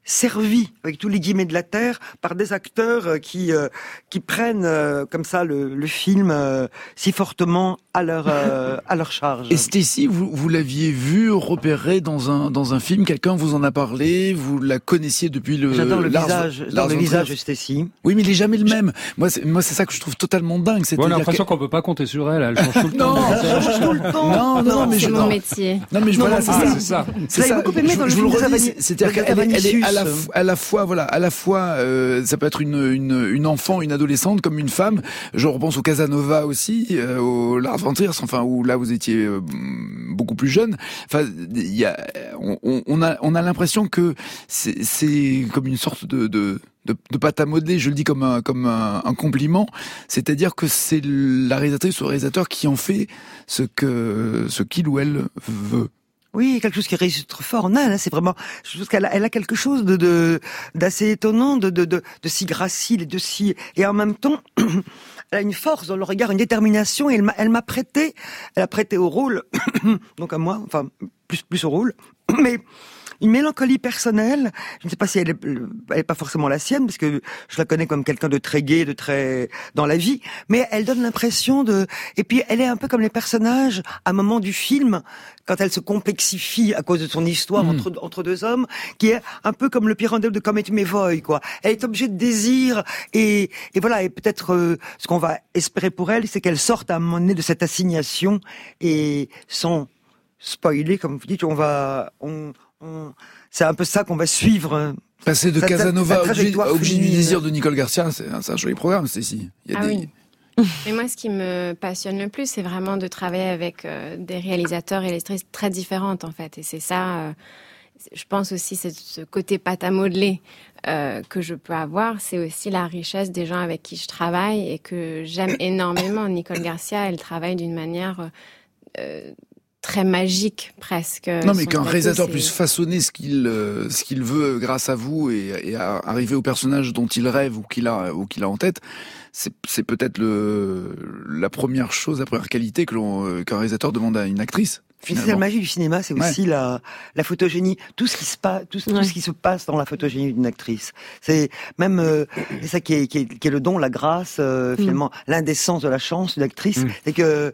servi, avec tous les guillemets de la terre, par des acteurs qui euh, qui prennent euh, comme ça le, le film euh, si fortement à leur euh, à leur charge. Et Stécie, vous, vous l'aviez vu repérer dans un dans un film, quelqu'un vous en a parlé, vous la connaissiez depuis le. J'adore le Lars, visage, Lars j'adore le von visage Trier. de Stécie. Oui, mais il est jamais le même. Moi, c'est, moi, c'est ça que je trouve totalement dingue. Bon, on a l'impression que... qu'on peut pas compter sur elle. Elle change tout le temps. Non, elle change tout le temps. Non, non, non, mais c'est je, mon non. métier. Non, mais je, Non, voilà, non, c'est, ah, ça. c'est ça. C'est Vous ça. l'avez beaucoup aimé je, dans le je vous le film redis, Zavani- c'est-à-dire qu'elle est, elle est à la, Zavanicius. à la fois, voilà, à la fois, euh, ça peut être une, une, une enfant, une adolescente, comme une femme. Je repense au Casanova aussi, euh, au Lars von Trier, enfin, où là vous étiez euh, beaucoup plus jeune. Enfin, il y a, on, on a, on a l'impression que c'est, c'est comme une sorte de, de De, de pâte à modeler, je le dis comme un, comme un, un compliment, c'est-à-dire que c'est la réalisatrice ou le réalisateur qui en fait ce que ce qu'il ou elle veut. Oui, quelque chose qui réussit trop fort en elle. Hein, c'est vraiment, je trouve qu'elle a, elle a quelque chose de, de d'assez étonnant, de, de, de, de si gracile et de si, et en même temps, elle a une force dans le regard, une détermination. Et elle m'a, elle m'a prêté, elle a prêté au rôle, donc à moi, enfin plus plus au rôle, mais une mélancolie personnelle. Je ne sais pas si elle est, elle est pas forcément la sienne, parce que je la connais comme quelqu'un de très gai, de très dans la vie, mais elle donne l'impression de. Et puis elle est un peu comme les personnages à un moment du film, quand elle se complexifie à cause de son histoire mmh. entre entre deux hommes, qui est un peu comme le Pyrrandel de Comet Mévoy, quoi. Elle est objet de désir et et voilà. Et peut-être euh, ce qu'on va espérer pour elle, c'est qu'elle sorte à un moment donné de cette assignation et sans spoiler, comme vous dites, on va on On... c'est un peu ça qu'on va suivre. Passer de sa, Casanova au Objet du désir de Nicole Garcia, c'est un, c'est un joli programme, c'est ici. Il y a ah des... oui. Mais moi, ce qui me passionne le plus, c'est vraiment de travailler avec euh, des réalisateurs et réalisatrices très différentes, en fait. Et c'est ça, euh, je pense aussi, c'est ce côté pâte à modeler euh, que je peux avoir. C'est aussi la richesse des gens avec qui je travaille et que j'aime énormément. Nicole Garcia, elle travaille d'une manière... Euh, très magique presque. Non mais Son qu'un plateau, réalisateur c'est... puisse façonner ce qu'il euh, ce qu'il veut grâce à vous et, et à arriver au personnage dont il rêve ou qu'il a ou qu'il a en tête, c'est c'est peut-être le la première chose, la première qualité que l'on euh, qu'un réalisateur demande à une actrice. C'est la magie du cinéma, c'est aussi ouais. la la photogénie, tout ce qui se passe, tout, ouais. tout ce qui se passe dans la photogénie d'une actrice. C'est même euh, c'est ça qui est, qui est qui est le don, la grâce, euh, mm. finalement l'indécence de la chance d'une actrice, mm. c'est que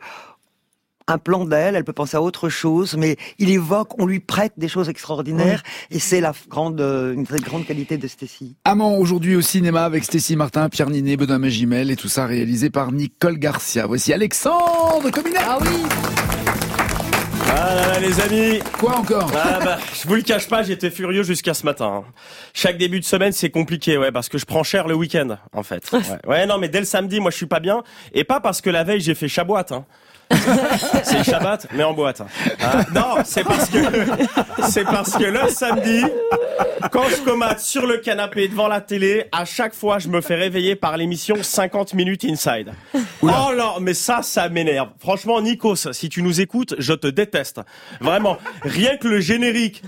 un plan d'elle, elle peut penser à autre chose, mais il évoque, on lui prête des choses extraordinaires, oui. et c'est la grande, une très grande qualité de Stécie. Amant aujourd'hui au cinéma avec Stécie Martin, Pierre Ninet, Benoît Magimel, et tout ça réalisé par Nicole Garcia. Voici Alexandre Cominec. Ah oui. Ah là là, les amis. Quoi encore? Ah bah, je vous le cache pas, j'étais furieux jusqu'à ce matin. Chaque début de semaine, c'est compliqué, ouais, parce que je prends cher le week-end, en fait. Ouais, ouais non, mais dès le samedi, moi, je suis pas bien, et pas parce que la veille, j'ai fait chaboite, hein. C'est le Shabbat, mais en boîte. Hein. Non, c'est parce que c'est parce que le samedi, quand je comate sur le canapé devant la télé, à chaque fois, je me fais réveiller par l'émission cinquante minutes Inside. Oula. Oh non, mais ça, ça m'énerve. Franchement, Nikos, si tu nous écoutes, je te déteste. Vraiment, rien que le générique.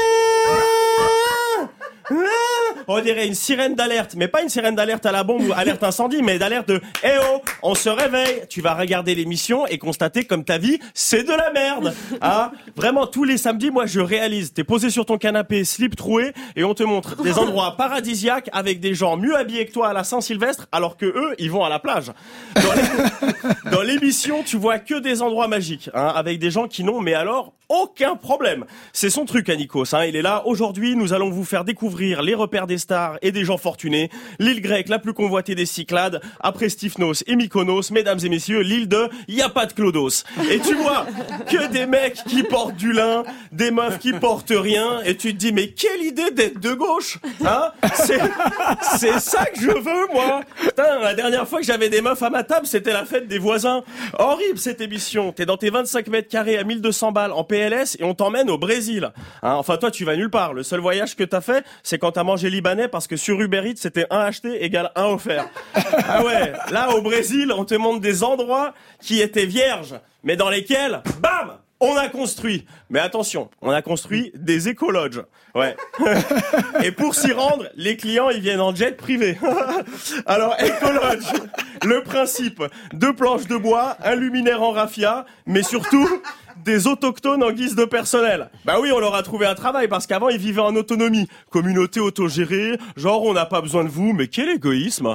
On dirait une sirène d'alerte, mais pas une sirène d'alerte à la bombe ou alerte incendie, mais d'alerte de « Eh oh, on se réveille !» Tu vas regarder l'émission et constater comme ta vie, c'est de la merde. Ah, vraiment, tous les samedis, moi, je réalise. T'es posé sur ton canapé, slip troué, et on te montre des endroits paradisiaques avec des gens mieux habillés que toi à la Saint-Sylvestre, alors que eux, ils vont à la plage. Dans, les... Dans l'émission, tu vois que des endroits magiques, hein, avec des gens qui n'ont, mais alors, aucun problème. C'est son truc à Nikos, hein. Il est là. Aujourd'hui, nous allons vous faire découvrir les repères des stars et des gens fortunés. L'île grecque la plus convoitée des Cyclades, après Styphnos et Mykonos, mesdames et messieurs, l'île de y a pas de Clodos. Et tu vois que des mecs qui portent du lin, des meufs qui portent rien, et tu te dis, mais quelle idée d'être de gauche, hein? C'est, c'est ça que je veux, moi. Putain, la dernière fois que j'avais des meufs à ma table, c'était la fête des voisins. Horrible, cette émission. T'es dans tes vingt-cinq mètres carrés à mille deux cents balles en P L S et on t'emmène au Brésil. Hein, enfin, toi, tu vas nulle part. Le seul voyage que t'as fait, c'est quand t'as mangé libanais parce que sur Uber Eats, c'était un acheté égale un offert. Ah ouais, là, au Brésil, on te montre des endroits qui étaient vierges, mais dans lesquels, bam, on a construit. Mais attention, on a construit des écologes. Ouais. Et pour s'y rendre, les clients, ils viennent en jet privé. Alors, écologe, le principe, deux planches de bois, un luminaire en raffia, mais surtout, des autochtones en guise de personnel. Bah oui, on leur a trouvé un travail parce qu'avant ils vivaient en autonomie. Communauté autogérée, genre on n'a pas besoin de vous, mais quel égoïsme.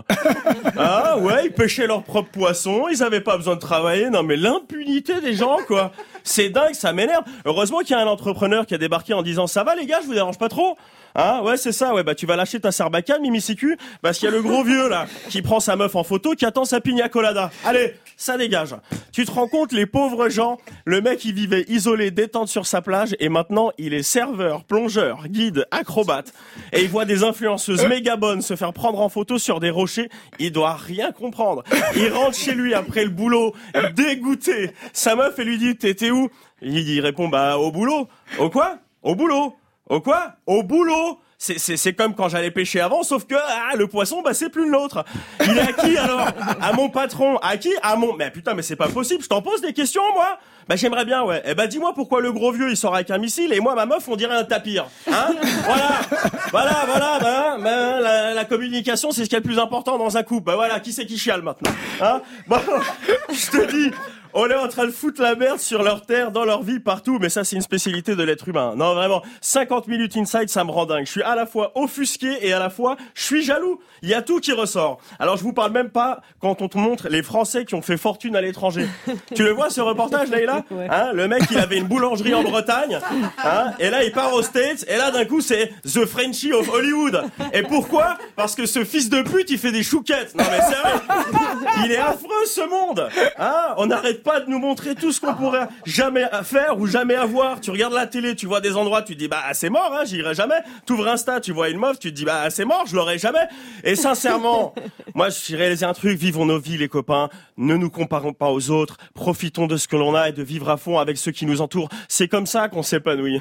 Ah ouais, ils pêchaient leurs propres poissons, ils avaient pas besoin de travailler. Non mais l'impunité des gens quoi. C'est dingue, ça m'énerve. Heureusement qu'il y a un entrepreneur qui a débarqué en disant ça va les gars, je vous dérange pas trop. Hein, ouais, c'est ça, ouais, bah, tu vas lâcher ta sarbacane, Mimi Sécu, parce qu'il y a le gros vieux, là, qui prend sa meuf en photo, qui attend sa pina colada. Allez, ça dégage. Tu te rends compte, les pauvres gens, le mec, il vivait isolé, détente sur sa plage, et maintenant, il est serveur, plongeur, guide, acrobate. Et il voit des influenceuses méga bonnes se faire prendre en photo sur des rochers. Il doit rien comprendre. Il rentre chez lui après le boulot, dégoûté. Sa meuf, elle lui dit, t'étais où? Il répond, bah, au boulot. Au quoi? Au boulot. Au quoi? Au boulot. C'est, c'est, c'est comme quand j'allais pêcher avant, sauf que ah, le poisson, bah c'est plus le nôtre. Il est à qui alors? À mon patron. À qui? À mon... Mais putain, mais c'est pas possible, je t'en pose des questions, moi. Bah j'aimerais bien, ouais. Eh bah dis-moi pourquoi le gros vieux, il sort avec un missile et moi, ma meuf, on dirait un tapir. Hein? Voilà. Voilà, voilà, bah, bah la, la communication, c'est ce qui est le plus important dans un couple. Bah voilà, qui c'est qui chiale maintenant? Hein? Bon, je te dis... On est en train de foutre la merde sur leur terre, dans leur vie, partout. Mais ça, c'est une spécialité de l'être humain. Non, vraiment, cinquante minutes inside, ça me rend dingue. Je suis à la fois offusqué et à la fois, je suis jaloux. Il y a tout qui ressort. Alors, je vous parle même pas quand on te montre les Français qui ont fait fortune à l'étranger. Tu le vois, ce reportage, Leïla? Hein, le mec, il avait une boulangerie en Bretagne. Hein, et là, il part aux States. Et là, d'un coup, c'est The Frenchie of Hollywood. Et pourquoi? Parce que ce fils de pute, il fait des chouquettes. Non, mais sérieux. Il est affreux, ce monde. Hein, on arrête pas de nous montrer tout ce qu'on pourrait jamais faire ou jamais avoir. Tu regardes la télé, tu vois des endroits, tu te dis bah c'est mort, hein, j'irai jamais. T'ouvres Insta, tu vois une meuf, tu te dis bah c'est mort, je l'aurai jamais. Et sincèrement, moi j'ai réalisé un truc, vivons nos vies les copains, ne nous comparons pas aux autres, profitons de ce que l'on a et de vivre à fond avec ceux qui nous entourent. C'est comme ça qu'on s'épanouit.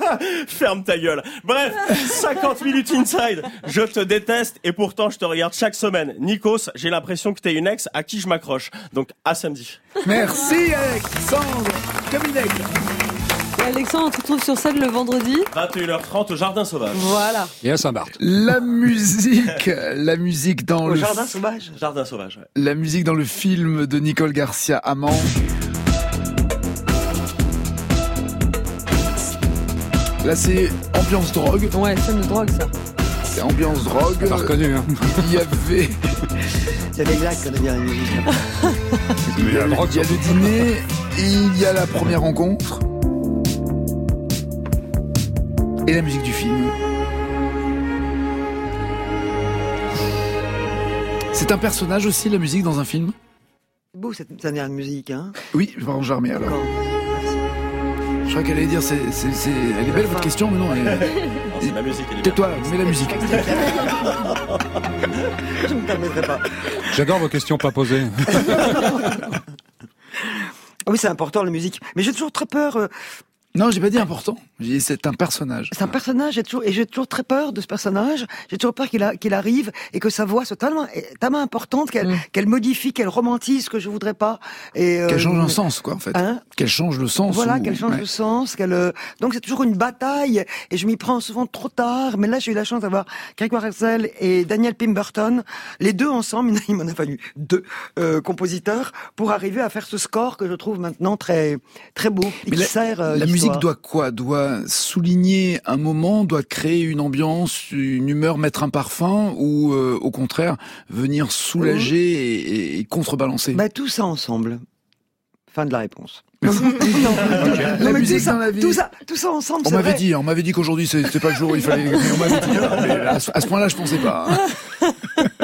Ferme ta gueule. Bref, cinquante minutes inside. Je te déteste et pourtant je te regarde chaque semaine. Nikos, j'ai l'impression que t'es une ex à qui je m'accroche. Donc à samedi. Merci Alexandre Caminec. Et Alexandre, on te retrouve sur scène le vendredi vingt et une heures trente au Jardin Sauvage. Voilà. Et à Saint-Barth. La musique, la musique dans Au le Jardin Sauvage. Jardin Sauvage, ouais. La musique dans le film de Nicole Garcia Amand. Là c'est ambiance drogue. Ouais, scène de drogue ça. C'est ambiance drogue. T'as reconnu, hein. Il y avait... Il y a des glaques qu'on a bien les musiques. Il y a, il y a le dîner, et il y a la première rencontre. Et la musique du film. C'est un personnage aussi, la musique dans un film? Beau cette dernière musique, hein. Oui, pardon, j'ai remis alors. D'accord. Je crois qu'elle allait dire, c'est, c'est, c'est... elle est belle votre question, mais non. Elle... non c'est ma musique, elle est tais-toi, mets la musique. Je ne me permettrai pas. J'adore vos questions pas posées. Oui, c'est important la musique. Mais j'ai toujours très peur. Euh... Non, j'ai pas dit important. J'ai dit c'est un personnage. C'est un personnage, j'ai toujours, et j'ai toujours très peur de ce personnage. J'ai toujours peur qu'il, a, qu'il arrive et que sa voix soit tellement, tellement importante qu'elle, mmh. qu'elle modifie, qu'elle romantise ce que je voudrais pas. Et, euh, qu'elle change un sens, quoi, en fait. Hein qu'elle change le sens. Voilà, ou... qu'elle change ouais. le sens. Qu'elle, euh... donc c'est toujours une bataille et je m'y prends souvent trop tard. Mais là, j'ai eu la chance d'avoir Grégoire Helsel et Daniel Pemberton, les deux ensemble. Il m'en a fallu deux euh, compositeurs pour arriver à faire ce score que je trouve maintenant très, très beau et mais qui la, sert. Euh, la musique doit quoi? Doit souligner un moment, doit créer une ambiance, une humeur, mettre un parfum, ou euh, au contraire venir soulager et, et contrebalancer? Bah tout ça ensemble. Fin de la réponse. Non, non, okay. non, la mais musique tout ça, dans la vie. Tout ça, tout ça ensemble. On c'est m'avait vrai. dit, on m'avait dit qu'aujourd'hui c'était pas le jour où il fallait. On m'avait dit, mais à ce, à ce point-là, je pensais pas. Hein.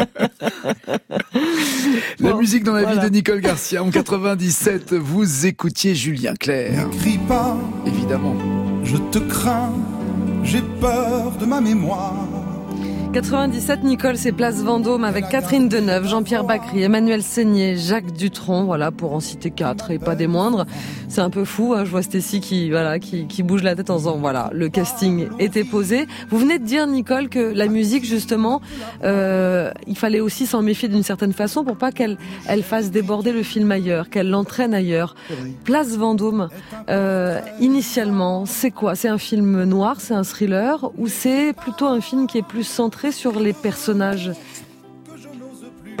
La bon, musique dans la voilà. vie de Nicole Garcia en quatre-vingt-dix-sept. Vous écoutiez Julien Clerc. N'écris pas. Évidemment. Je te crains. J'ai peur de ma mémoire. quatre-vingt-dix-sept, Nicole, c'est Place Vendôme avec Catherine Deneuve, Jean-Pierre Bacry, Emmanuel Seigné, Jacques Dutronc, voilà, pour en citer quatre et pas des moindres. C'est un peu fou, hein, je vois Stécie qui, voilà, qui, qui bouge la tête en disant, voilà, le casting était posé. Vous venez de dire, Nicole, que la musique, justement, euh, il fallait aussi s'en méfier d'une certaine façon pour pas qu'elle, elle fasse déborder le film ailleurs, qu'elle l'entraîne ailleurs. Place Vendôme, euh, initialement, c'est quoi? C'est un film noir, c'est un thriller, ou c'est plutôt un film qui est plus centré sur les personnages?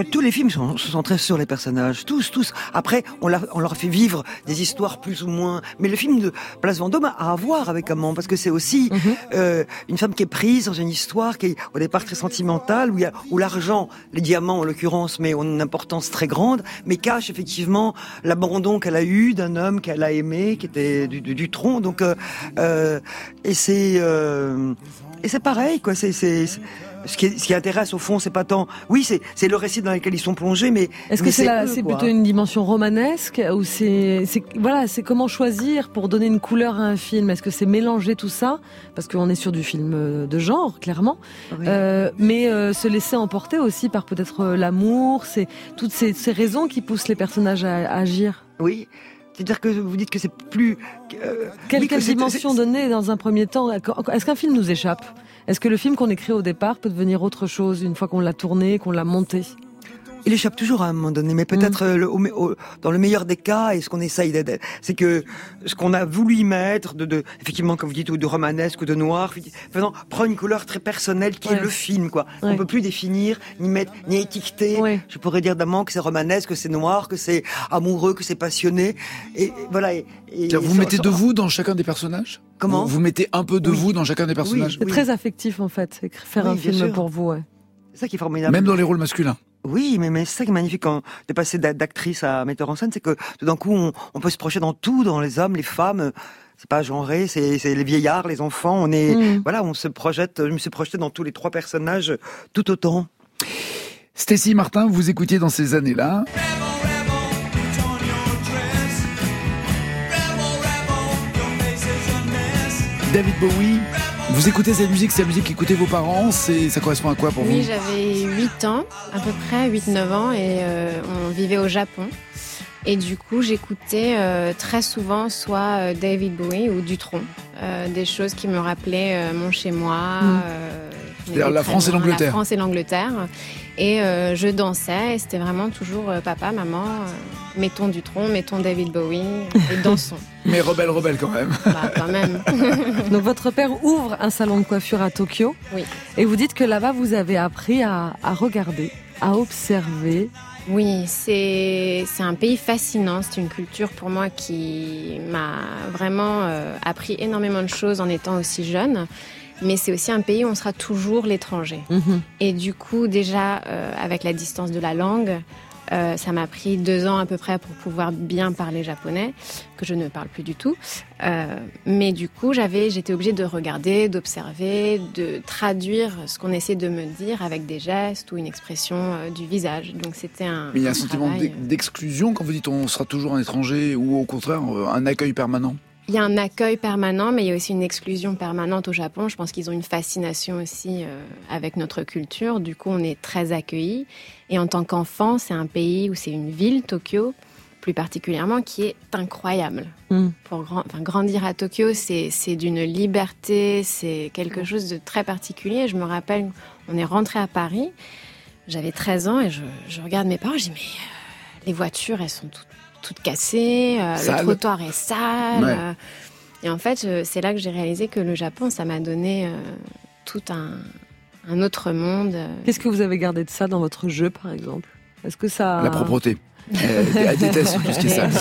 tous les films sont, se centraient sur les personnages, tous, tous. Après, on, l'a, on leur fait vivre des histoires plus ou moins. Mais le film de Place Vendôme a à voir avec Amand, parce que c'est aussi mm-hmm. euh, une femme qui est prise dans une histoire qui est au départ très sentimentale, où, il y a, où l'argent, les diamants en l'occurrence, mais ont une importance très grande, mais cache effectivement l'abandon qu'elle a eu d'un homme qu'elle a aimé, qui était du, du, du tronc. Donc, euh, euh, et c'est euh, et c'est pareil, quoi. C'est, c'est, c'est Ce qui, ce qui intéresse au fond, c'est pas tant. Oui, c'est, c'est le récit dans lequel ils sont plongés, mais est-ce que mais c'est, c'est, la, eux, c'est quoi. plutôt une dimension romanesque ou c'est, c'est voilà, c'est comment choisir pour donner une couleur à un film. Est-ce que c'est mélanger tout ça parce qu'on est sur du film de genre, clairement, oui. euh, mais euh, se laisser emporter aussi par peut-être euh, l'amour, c'est toutes ces, ces raisons qui poussent les personnages à, à agir. Oui. C'est-à-dire que vous dites que c'est plus... Euh, quelle, oui, quelle dimension donner dans un premier temps ? Est-ce qu'un film nous échappe ? Est-ce que le film qu'on écrit au départ peut devenir autre chose une fois qu'on l'a tourné, qu'on l'a monté ? Il échappe toujours à un moment donné, mais peut-être mmh. le, au, au, dans le meilleur des cas, et ce qu'on essaye d'aider, c'est que ce qu'on a voulu y mettre, de, de, effectivement, comme vous dites, ou de romanesque ou de noir, faisant, prend une couleur très personnelle qui ouais. est le film, quoi. Ouais. On peut plus définir, ni mettre, ni étiqueter. Ouais. Je pourrais dire d'amant que c'est romanesque, que c'est noir, que c'est amoureux, que c'est passionné. Et, et voilà. Et, et vous mettez de vous dans chacun des personnages ? Comment ? Vous, vous mettez un peu de oui. vous dans chacun des personnages ? Oui, c'est oui. très affectif, en fait, faire oui, un film sûr. Pour vous, ouais. C'est ça qui est formidable. Même dans les rôles masculins. Oui, mais, mais c'est ça qui est magnifique quand de passer d'actrice à metteur en scène, c'est que tout d'un coup on, on peut se projeter dans tout, dans les hommes, les femmes. C'est pas genré, c'est, c'est les vieillards, les enfants. On est, mmh. voilà, on se projette. Je me suis projeté dans tous les trois personnages tout autant. Stécie Martin, vous écoutiez dans ces années-là. David Bowie. Vous écoutez cette musique, c'est la musique qu'écoutaient vos parents, c'est, ça correspond à quoi pour oui, vous ? Oui, j'avais huit ans, à peu près, huit neuf ans, et euh, on vivait au Japon. Et du coup, j'écoutais euh, très souvent soit euh, David Bowie ou Dutronc, euh, des choses qui me rappelaient euh, mon chez-moi. Mmh. Euh, C'est-à-dire la France et l'Angleterre. La France et l'Angleterre. Et euh, je dansais, et c'était vraiment toujours euh, papa, maman, euh, mettons Dutronc, mettons David Bowie, et dansons. Mais rebelle, rebelle quand même. Bah, quand même. Donc votre père ouvre un salon de coiffure à Tokyo. Oui. Et vous dites que là-bas, vous avez appris à, à regarder, à observer. Oui, c'est, c'est un pays fascinant. C'est une culture pour moi qui m'a vraiment euh, appris énormément de choses en étant aussi jeune. Mais c'est aussi un pays où on sera toujours l'étranger. Mmh. Et du coup, déjà, euh, avec la distance de la langue, euh, ça m'a pris deux ans à peu près pour pouvoir bien parler japonais, que je ne parle plus du tout. Euh, mais du coup, j'avais, j'étais obligée de regarder, d'observer, de traduire ce qu'on essaie de me dire avec des gestes ou une expression euh, du visage. Donc c'était un. Mais il y a un, un sentiment travail... d'exclusion quand vous dites on sera toujours un étranger, ou au contraire un accueil permanent ? Il y a un accueil permanent, mais il y a aussi une exclusion permanente au Japon. Je pense qu'ils ont une fascination aussi euh, avec notre culture. Du coup, on est très accueillis. Et en tant qu'enfant, c'est un pays où c'est une ville, Tokyo, plus particulièrement, qui est incroyable. Mm. Pour grand, enfin, grandir à Tokyo, c'est, c'est d'une liberté, c'est quelque chose de très particulier. Je me rappelle, on est rentré à Paris, j'avais treize ans, et je, je regarde mes parents, je dis, mais euh, les voitures, elles sont toutes toutes cassées, euh, le trottoir est sale. Ouais. Euh, et en fait, je, c'est là que j'ai réalisé que le Japon, ça m'a donné euh, tout un, un autre monde. Qu'est-ce que vous avez gardé de ça dans votre jeu, par exemple ? Est-ce que ça... La propreté. Elle, elle déteste tout ce qui est sale.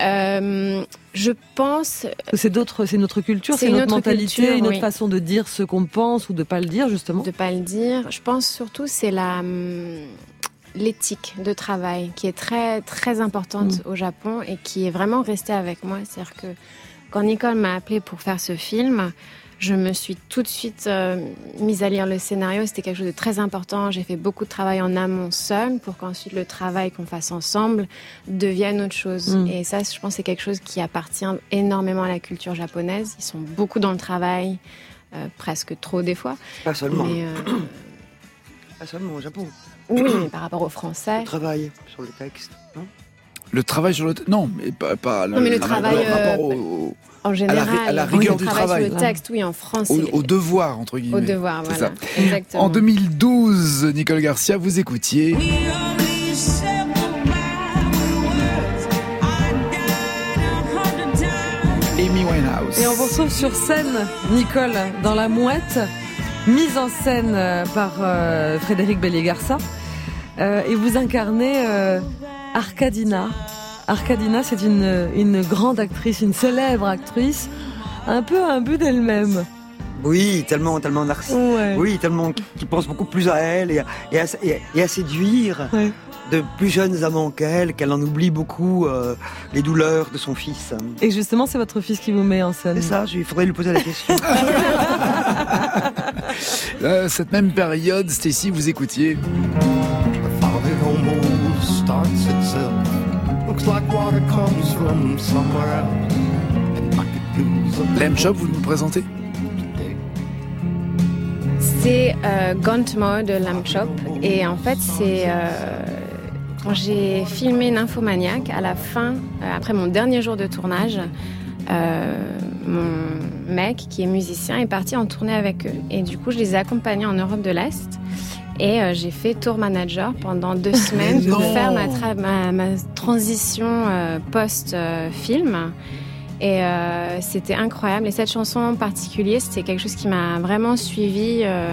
Euh, je pense... C'est, d'autres, c'est notre culture, c'est, c'est notre mentalité, culture, une autre oui. façon de dire ce qu'on pense ou de ne pas le dire, justement. De ne pas le dire. Je pense surtout c'est la... l'éthique de travail qui est très très importante mmh. au Japon et qui est vraiment restée avec moi. C'est-à-dire que quand Nicole m'a appelée pour faire ce film, je me suis tout de suite euh, mise à lire le scénario. C'était quelque chose de très important. J'ai fait beaucoup de travail en amont seule pour qu'ensuite le travail qu'on fasse ensemble devienne autre chose. Mmh. Et ça, je pense, c'est quelque chose qui appartient énormément à la culture japonaise. Ils sont beaucoup dans le travail, euh, presque trop des fois. Pas seulement. Mais, euh... Pas seulement au Japon. Oui, mais par rapport aux Français. Le travail sur le texte, non ? Le travail sur le texte, non, mais pas, pas non, mais le, le travail le rapport euh, au, en général, à la, à la rigueur oui, du travail. Sur le texte, oui, en France. Au, au devoir entre guillemets. Au devoir, c'est voilà. Ça. Exactement. En deux mille douze, Nicole Garcia, vous écoutiez. Amy Winehouse. Et on vous retrouve sur scène, Nicole, dans La Mouette, mise en scène par euh, Frédéric Bellier-Garça. Euh, et vous incarnez euh, Arkadina. Arkadina, c'est une, une grande actrice, une célèbre actrice, un peu imbue d'elle-même. Oui, tellement, tellement narcissique. Ouais. Oui, tellement qui pense beaucoup plus à elle et à, et à, et à, et à séduire ouais. de plus jeunes amants qu'elle, qu'elle en oublie beaucoup euh, les douleurs de son fils. Et justement, c'est votre fils qui vous met en scène. C'est ça, il faudrait lui poser la question. euh, cette même période, Stécie, vous écoutiez. Lamb Chop, vous nous présentez? C'est euh, Gauntmo de Lamb Chop. Et en fait, c'est euh, quand j'ai filmé Nymphomaniac, à la fin, euh, après mon dernier jour de tournage, euh, mon mec, qui est musicien, est parti en tournée avec eux. Et du coup, je les ai accompagnés en Europe de l'Est. Et euh, j'ai fait tour manager pendant deux semaines pour faire ma, tra- ma, ma transition euh, post-film. Euh, et euh, c'était incroyable. Et cette chanson en particulier, c'était quelque chose qui m'a vraiment suivie euh,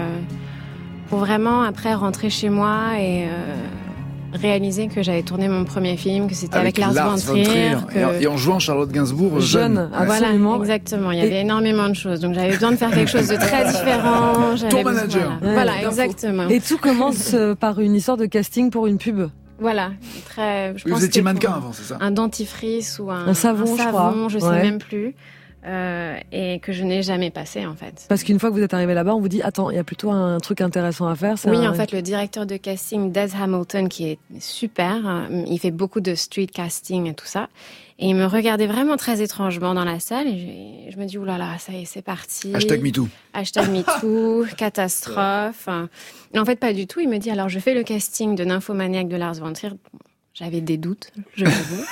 pour vraiment après rentrer chez moi et euh, réaliser que j'avais tourné mon premier film, que c'était avec, avec Lars, Lars von Trier. Que... Et en jouant Charlotte Gainsbourg jeune. jeune. Ouais. Voilà, exactement. Il y avait et... énormément de choses. Donc j'avais besoin de faire quelque chose de très différent. Tour manager. Voilà, ouais, voilà exactement. Et tout commence par une histoire de casting pour une pub. Voilà, très. Je oui, pense vous étiez que mannequin avant, c'est ça? Un dentifrice ou un, un savon, un savon, je crois. Je sais ouais. même plus. Euh, et que je n'ai jamais passé en fait. Parce qu'une fois que vous êtes arrivé là-bas, on vous dit attends, il y a plutôt un truc intéressant à faire. Oui, un... en fait, le directeur de casting, Des Hamilton, qui est super, il fait beaucoup de street casting et tout ça. Et il me regardait vraiment très étrangement dans la salle. Et je, je me dis oulala, ça y est, c'est parti. Hashtag MeToo. Hashtag MeToo, catastrophe. Et en fait, pas du tout. Il me dit alors, je fais le casting de Nymphomaniac de Lars von Trier. J'avais des doutes, je l'avoue.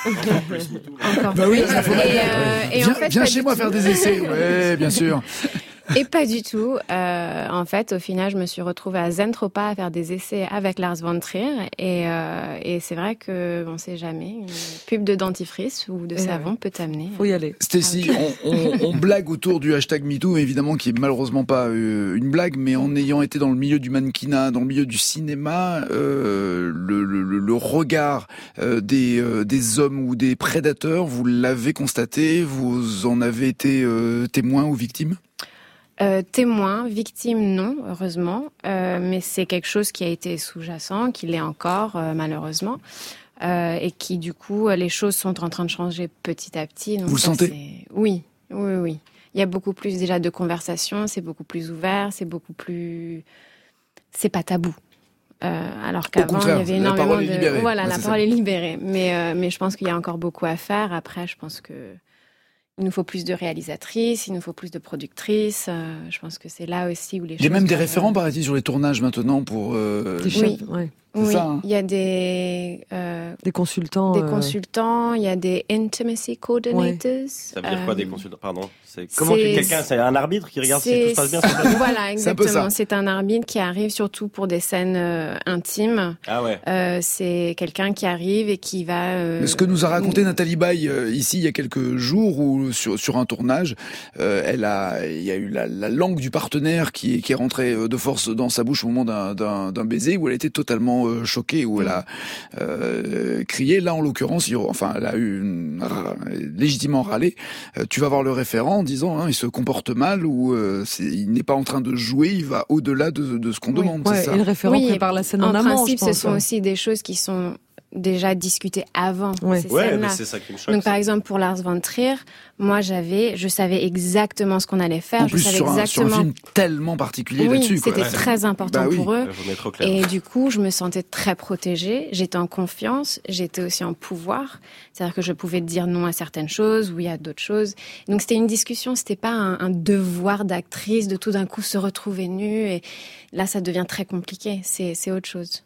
Encore bah plus. Oui, et, euh, et viens, en fait, viens chez moi tout. faire des essais. Ouais, bien sûr. Et pas du tout. Euh, en fait, au final, je me suis retrouvée à Zentropa à faire des essais avec Lars von Trier. Et, euh, et c'est vrai que on sait jamais. Une pub de dentifrice ou de savon ouais. peut t'amener. Faut y aller. Stécie, on, on, on blague autour du hashtag MeToo, évidemment, qui est malheureusement pas euh, une blague, mais en ayant été dans le milieu du mannequinat, dans le milieu du cinéma, euh, le, le, le regard euh, des, euh, des hommes ou des prédateurs, vous l'avez constaté, vous en avez été euh, témoin ou victime? Euh, témoin, victime, non, heureusement, euh, mais c'est quelque chose qui a été sous-jacent, qui l'est encore, euh, malheureusement, euh, et qui, du coup, les choses sont en train de changer petit à petit. Donc Vous le sentez ? Oui, oui, oui. Il y a beaucoup plus déjà de conversations, c'est beaucoup plus ouvert, c'est beaucoup plus... C'est pas tabou. Euh, alors qu'avant, il y avait énormément la parole de... est libérée. Voilà, ouais, la parole ça. est libérée. Mais, euh, mais je pense qu'il y a encore beaucoup à faire. Après, je pense que... Il nous faut plus de réalisatrices, il nous faut plus de productrices. Euh, je pense que c'est là aussi où les choses... Il y a même des peuvent... référents, paraît-il, sur les tournages maintenant pour... Euh... Des chefs, oui, ouais. oui. Ça, hein. Il y a des... Euh, des consultants. Des euh... consultants, il y a des intimacy coordinators. Ouais. Ça veut dire euh... quoi, des consultants? Pardon. C'est comment c'est... quelqu'un, c'est un arbitre qui regarde si tout se passe bien. Voilà, exactement. C'est, c'est un arbitre qui arrive surtout pour des scènes euh, intimes. Ah ouais. Euh, c'est quelqu'un qui arrive et qui va. Euh... Ce que nous a raconté Nathalie Baye euh, ici il y a quelques jours, où sur sur un tournage, euh, elle a, il y a eu la, la langue du partenaire qui est qui est rentrée de force dans sa bouche au moment d'un d'un, d'un baiser, où elle était totalement euh, choquée, où elle a euh, crié. Là, en l'occurrence, il, enfin, elle a eu une, légitimement râlé. Euh, tu vas voir le référent. En disant, hein, il se comporte mal ou euh, c'est, il n'est pas en train de jouer, il va au-delà de, de ce qu'on oui, demande. Ouais, c'est ça. Et le référent oui, prépare la scène en, en amont. En principe, je pense, ce sont ouais. aussi des choses qui sont déjà discutées avant ouais. ces ouais, scènes-là. Mais c'est ça qui me choque. Donc, par ça. exemple, pour Lars von Trier, moi, j'avais, je savais exactement ce qu'on allait faire. En plus, je savais sur un, exactement. Sur un film tellement particulier oui, là-dessus. C'était quoi. très important bah, oui. pour eux. Ouais, et du coup, je me sentais très protégée. J'étais en confiance. J'étais aussi en pouvoir. C'est-à-dire que je pouvais dire non à certaines choses, oui à d'autres choses. Donc, c'était une discussion. C'était pas un, un devoir d'actrice de tout d'un coup se retrouver nue. Et là, ça devient très compliqué. C'est, c'est autre chose.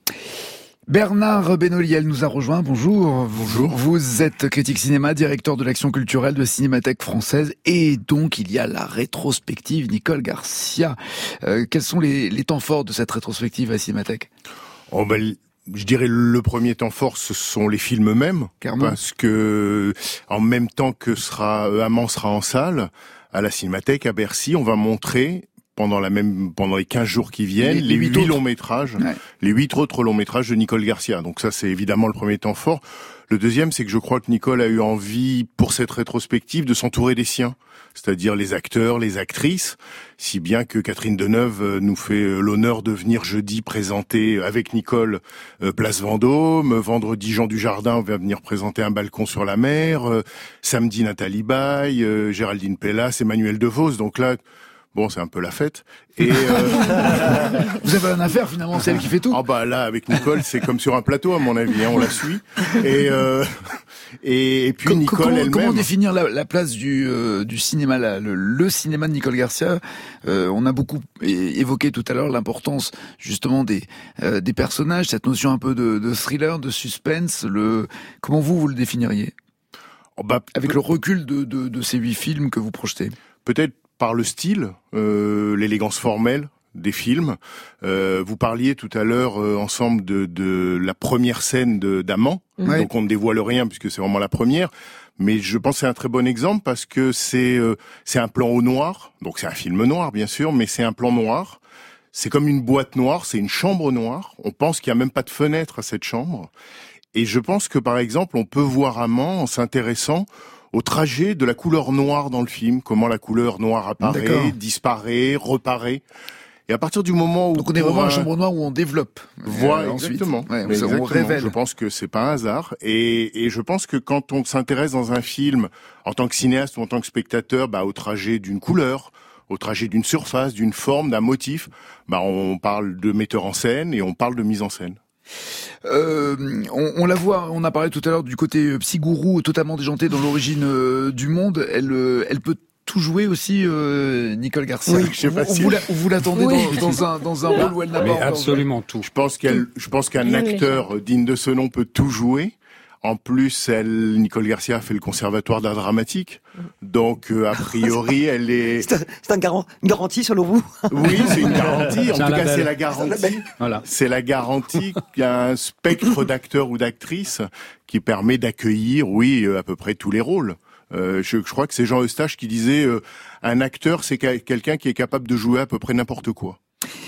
Bernard Benoliel nous a rejoint. Bonjour. Bonjour. Vous êtes critique cinéma, directeur de l'action culturelle de Cinémathèque française, et donc il y a la rétrospective Nicole Garcia. Euh, quels sont les, les temps forts de cette rétrospective à Cinémathèque? Oh ben, je dirais le premier temps fort, ce sont les films eux-mêmes, Carrément. Parce que en même temps que sera Amant sera en salle à la Cinémathèque à Bercy, on va montrer pendant la même, pendant les quinze jours qui viennent, les, les huit huit longs métrages, ouais. les huit autres longs métrages de Nicole Garcia. Donc ça, c'est évidemment le premier temps fort. Le deuxième, c'est que je crois que Nicole a eu envie, pour cette rétrospective, de s'entourer des siens, c'est-à-dire les acteurs, les actrices, si bien que Catherine Deneuve nous fait l'honneur de venir jeudi présenter avec Nicole euh, Place Vendôme, vendredi Jean Dujardin va venir présenter Un balcon sur la mer, euh, samedi Nathalie Baye, euh, Géraldine Pellas, Emmanuel DeVos, donc là... Bon, c'est un peu la fête. Et euh... vous avez rien à faire finalement, c'est elle qui fait tout. Ah bah là, avec Nicole, c'est comme sur un plateau à mon avis, hein, on la suit. Et euh... et, et puis Com- Nicole comment, elle-même. Comment définir la, la place du euh, du cinéma, là, le, le cinéma de Nicole Garcia? euh, On a beaucoup é- évoqué tout à l'heure l'importance justement des euh, des personnages, cette notion un peu de, de thriller, de suspense. Le comment vous vous le définiriez oh bah, avec le recul de, de de ces huit films que vous projetez? Peut-être par le style, euh, l'élégance formelle des films. Euh, vous parliez tout à l'heure euh, ensemble de, de la première scène de d'Amant, ouais. donc on ne dévoile rien puisque c'est vraiment la première. Mais je pense que c'est un très bon exemple parce que c'est euh, c'est un plan au noir, donc c'est un film noir bien sûr, mais c'est un plan noir. C'est comme une boîte noire, c'est une chambre noire. On pense qu'il n'y a même pas de fenêtre à cette chambre. Et je pense que par exemple, on peut voir Amant en s'intéressant au trajet de la couleur noire dans le film, comment la couleur noire apparaît, D'accord. disparaît, reparaît. Et à partir du moment où... Donc on est vraiment un chambre noire où on développe. Voilà, euh, ensuite. exactement. Ouais, Mais on exactement. révèle. Je pense que c'est pas un hasard. Et, et je pense que quand on s'intéresse dans un film, en tant que cinéaste ou en tant que spectateur, bah, au trajet d'une couleur, au trajet d'une surface, d'une forme, d'un motif, bah, on parle de metteur en scène et on parle de mise en scène. Euh, on, on la voit, on a parlé tout à l'heure du côté psy-gourou totalement déjanté dans l'origine euh, du monde. Elle, euh, elle peut tout jouer aussi, euh, Nicole Garcia. Oui, je sais pas on, si- vous la- vous l'attendez Oui. dans, dans un dans un rôle où elle n'a pas Mais encore absolument tout. Je pense qu'elle, je pense qu'un Rien ne acteur digne de ce nom peut tout jouer. En plus, elle, Nicole Garcia a fait le conservatoire d'art dramatique. Donc, euh, a priori, elle est... C'est un- c'est un garan- une garantie selon vous? Oui, c'est une garantie. En C'est tout un cas, label. c'est la garantie. Voilà. C'est la garantie qu'il y a un spectre d'acteurs ou d'actrices qui permet d'accueillir, oui, euh, à peu près tous les rôles. Euh, je, je crois que c'est Jean Eustache qui disait euh, un acteur, c'est quel- quelqu'un qui est capable de jouer à peu près n'importe quoi.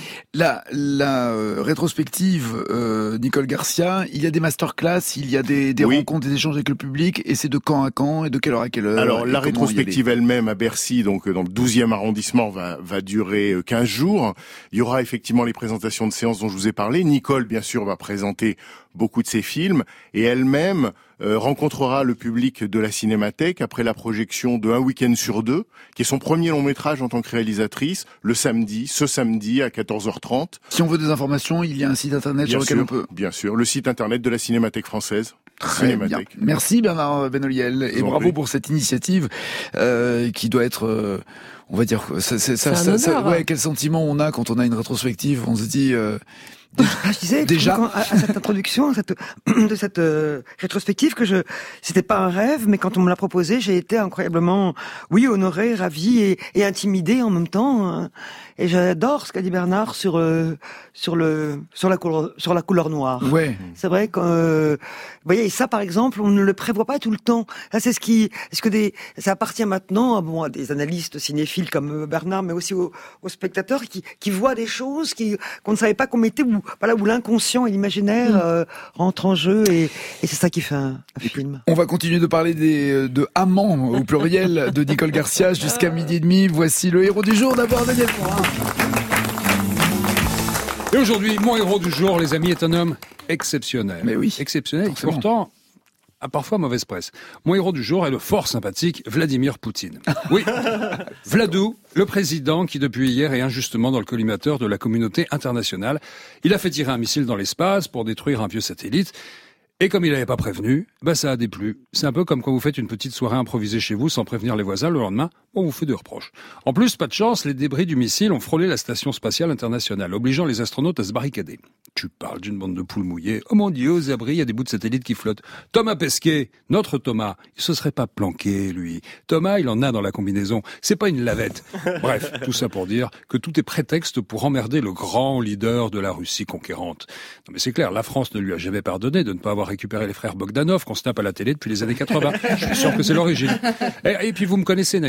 La, la euh, rétrospective euh, Nicole Garcia, il y a des masterclass, il y a des, des Oui. rencontres, des échanges avec le public, et c'est de quand à quand et de quelle heure à quelle heure. Alors et la comment y aller. rétrospective elle-même à Bercy, donc euh, dans le douzième arrondissement, va, va durer euh, quinze jours. Il y aura effectivement les présentations de séances dont je vous ai parlé. Nicole, bien sûr, va présenter beaucoup de ses films et elle-même euh, rencontrera le public de la Cinémathèque après la projection de Un week-end sur deux, qui est son premier long métrage en tant que réalisatrice, le samedi, ce samedi à quatorze heures trente. Si on veut des informations, il y a un site internet Bien sur lequel sûr, on peut. bien sûr, le site internet de la Cinémathèque française. Très bien. Cinémathèque. Merci Bernard Benoliel et Je vous en bravo prie. pour cette initiative euh, qui doit être, euh, on va dire, ça, ça, ça, C'est un ça- honneur. ouais, quel sentiment on a quand on a une rétrospective. On se dit euh, Ah, je disais Déjà. quand- à, à cette introduction, à cette, de cette euh, rétrospective que je, c'était pas un rêve, mais quand on me l'a proposé, j'ai été incroyablement, oui, honoré, ravi et, et intimidé en même temps. hein. Et j'adore ce qu'a dit Bernard sur euh, sur le sur la couleur sur la couleur noire. ouais. C'est vrai que, euh, vous voyez, et ça, par exemple, on ne le prévoit pas tout le temps. Là, c'est ce qui, est-ce que des, ça appartient maintenant, bon, à des analystes cinéphiles comme euh, Bernard, mais aussi aux, aux spectateurs qui, qui voient des choses qui, qu'on ne savait pas qu'on mettait, où, voilà, où l'inconscient et l'imaginaire euh, rentrent en jeu, et, et c'est ça qui fait un, un film. On va continuer de parler des, de amants au pluriel de Nicole Garcia jusqu'à midi et demi. Voici le héros du jour d'abord, Daniel Morin. Et aujourd'hui, mon héros du jour, les amis, est un homme exceptionnel. Mais oui, Exceptionnel, forcément. pourtant, a parfois mauvaise presse. Mon héros du jour est le fort sympathique Vladimir Poutine. Oui, Vladou, le président qui depuis hier est injustement dans le collimateur de la communauté internationale. Il a fait tirer un missile dans l'espace pour détruire un vieux satellite. Et comme il n'avait pas prévenu, bah ça a déplu. C'est un peu comme quand vous faites une petite soirée improvisée chez vous sans prévenir les voisins, le lendemain, on vous fait des reproches. En plus, pas de chance, les débris du missile ont frôlé la station spatiale internationale, obligeant les astronautes à se barricader. Tu parles d'une bande de poules mouillées. Oh mon Dieu, aux abris, il y a des bouts de satellites qui flottent. Thomas Pesquet, notre Thomas, il se serait pas planqué, lui. Thomas, il en a dans la combinaison. C'est pas une lavette. Bref, tout ça pour dire que tout est prétexte pour emmerder le grand leader de la Russie conquérante. Non mais c'est clair, la France ne lui a jamais pardonné de ne pas avoir récupéré les frères Bogdanov qu'on se tape à la télé depuis les années quatre-vingts. Je suis sûr que c'est l'origine. Et, et puis vous me connaissez, Nagui.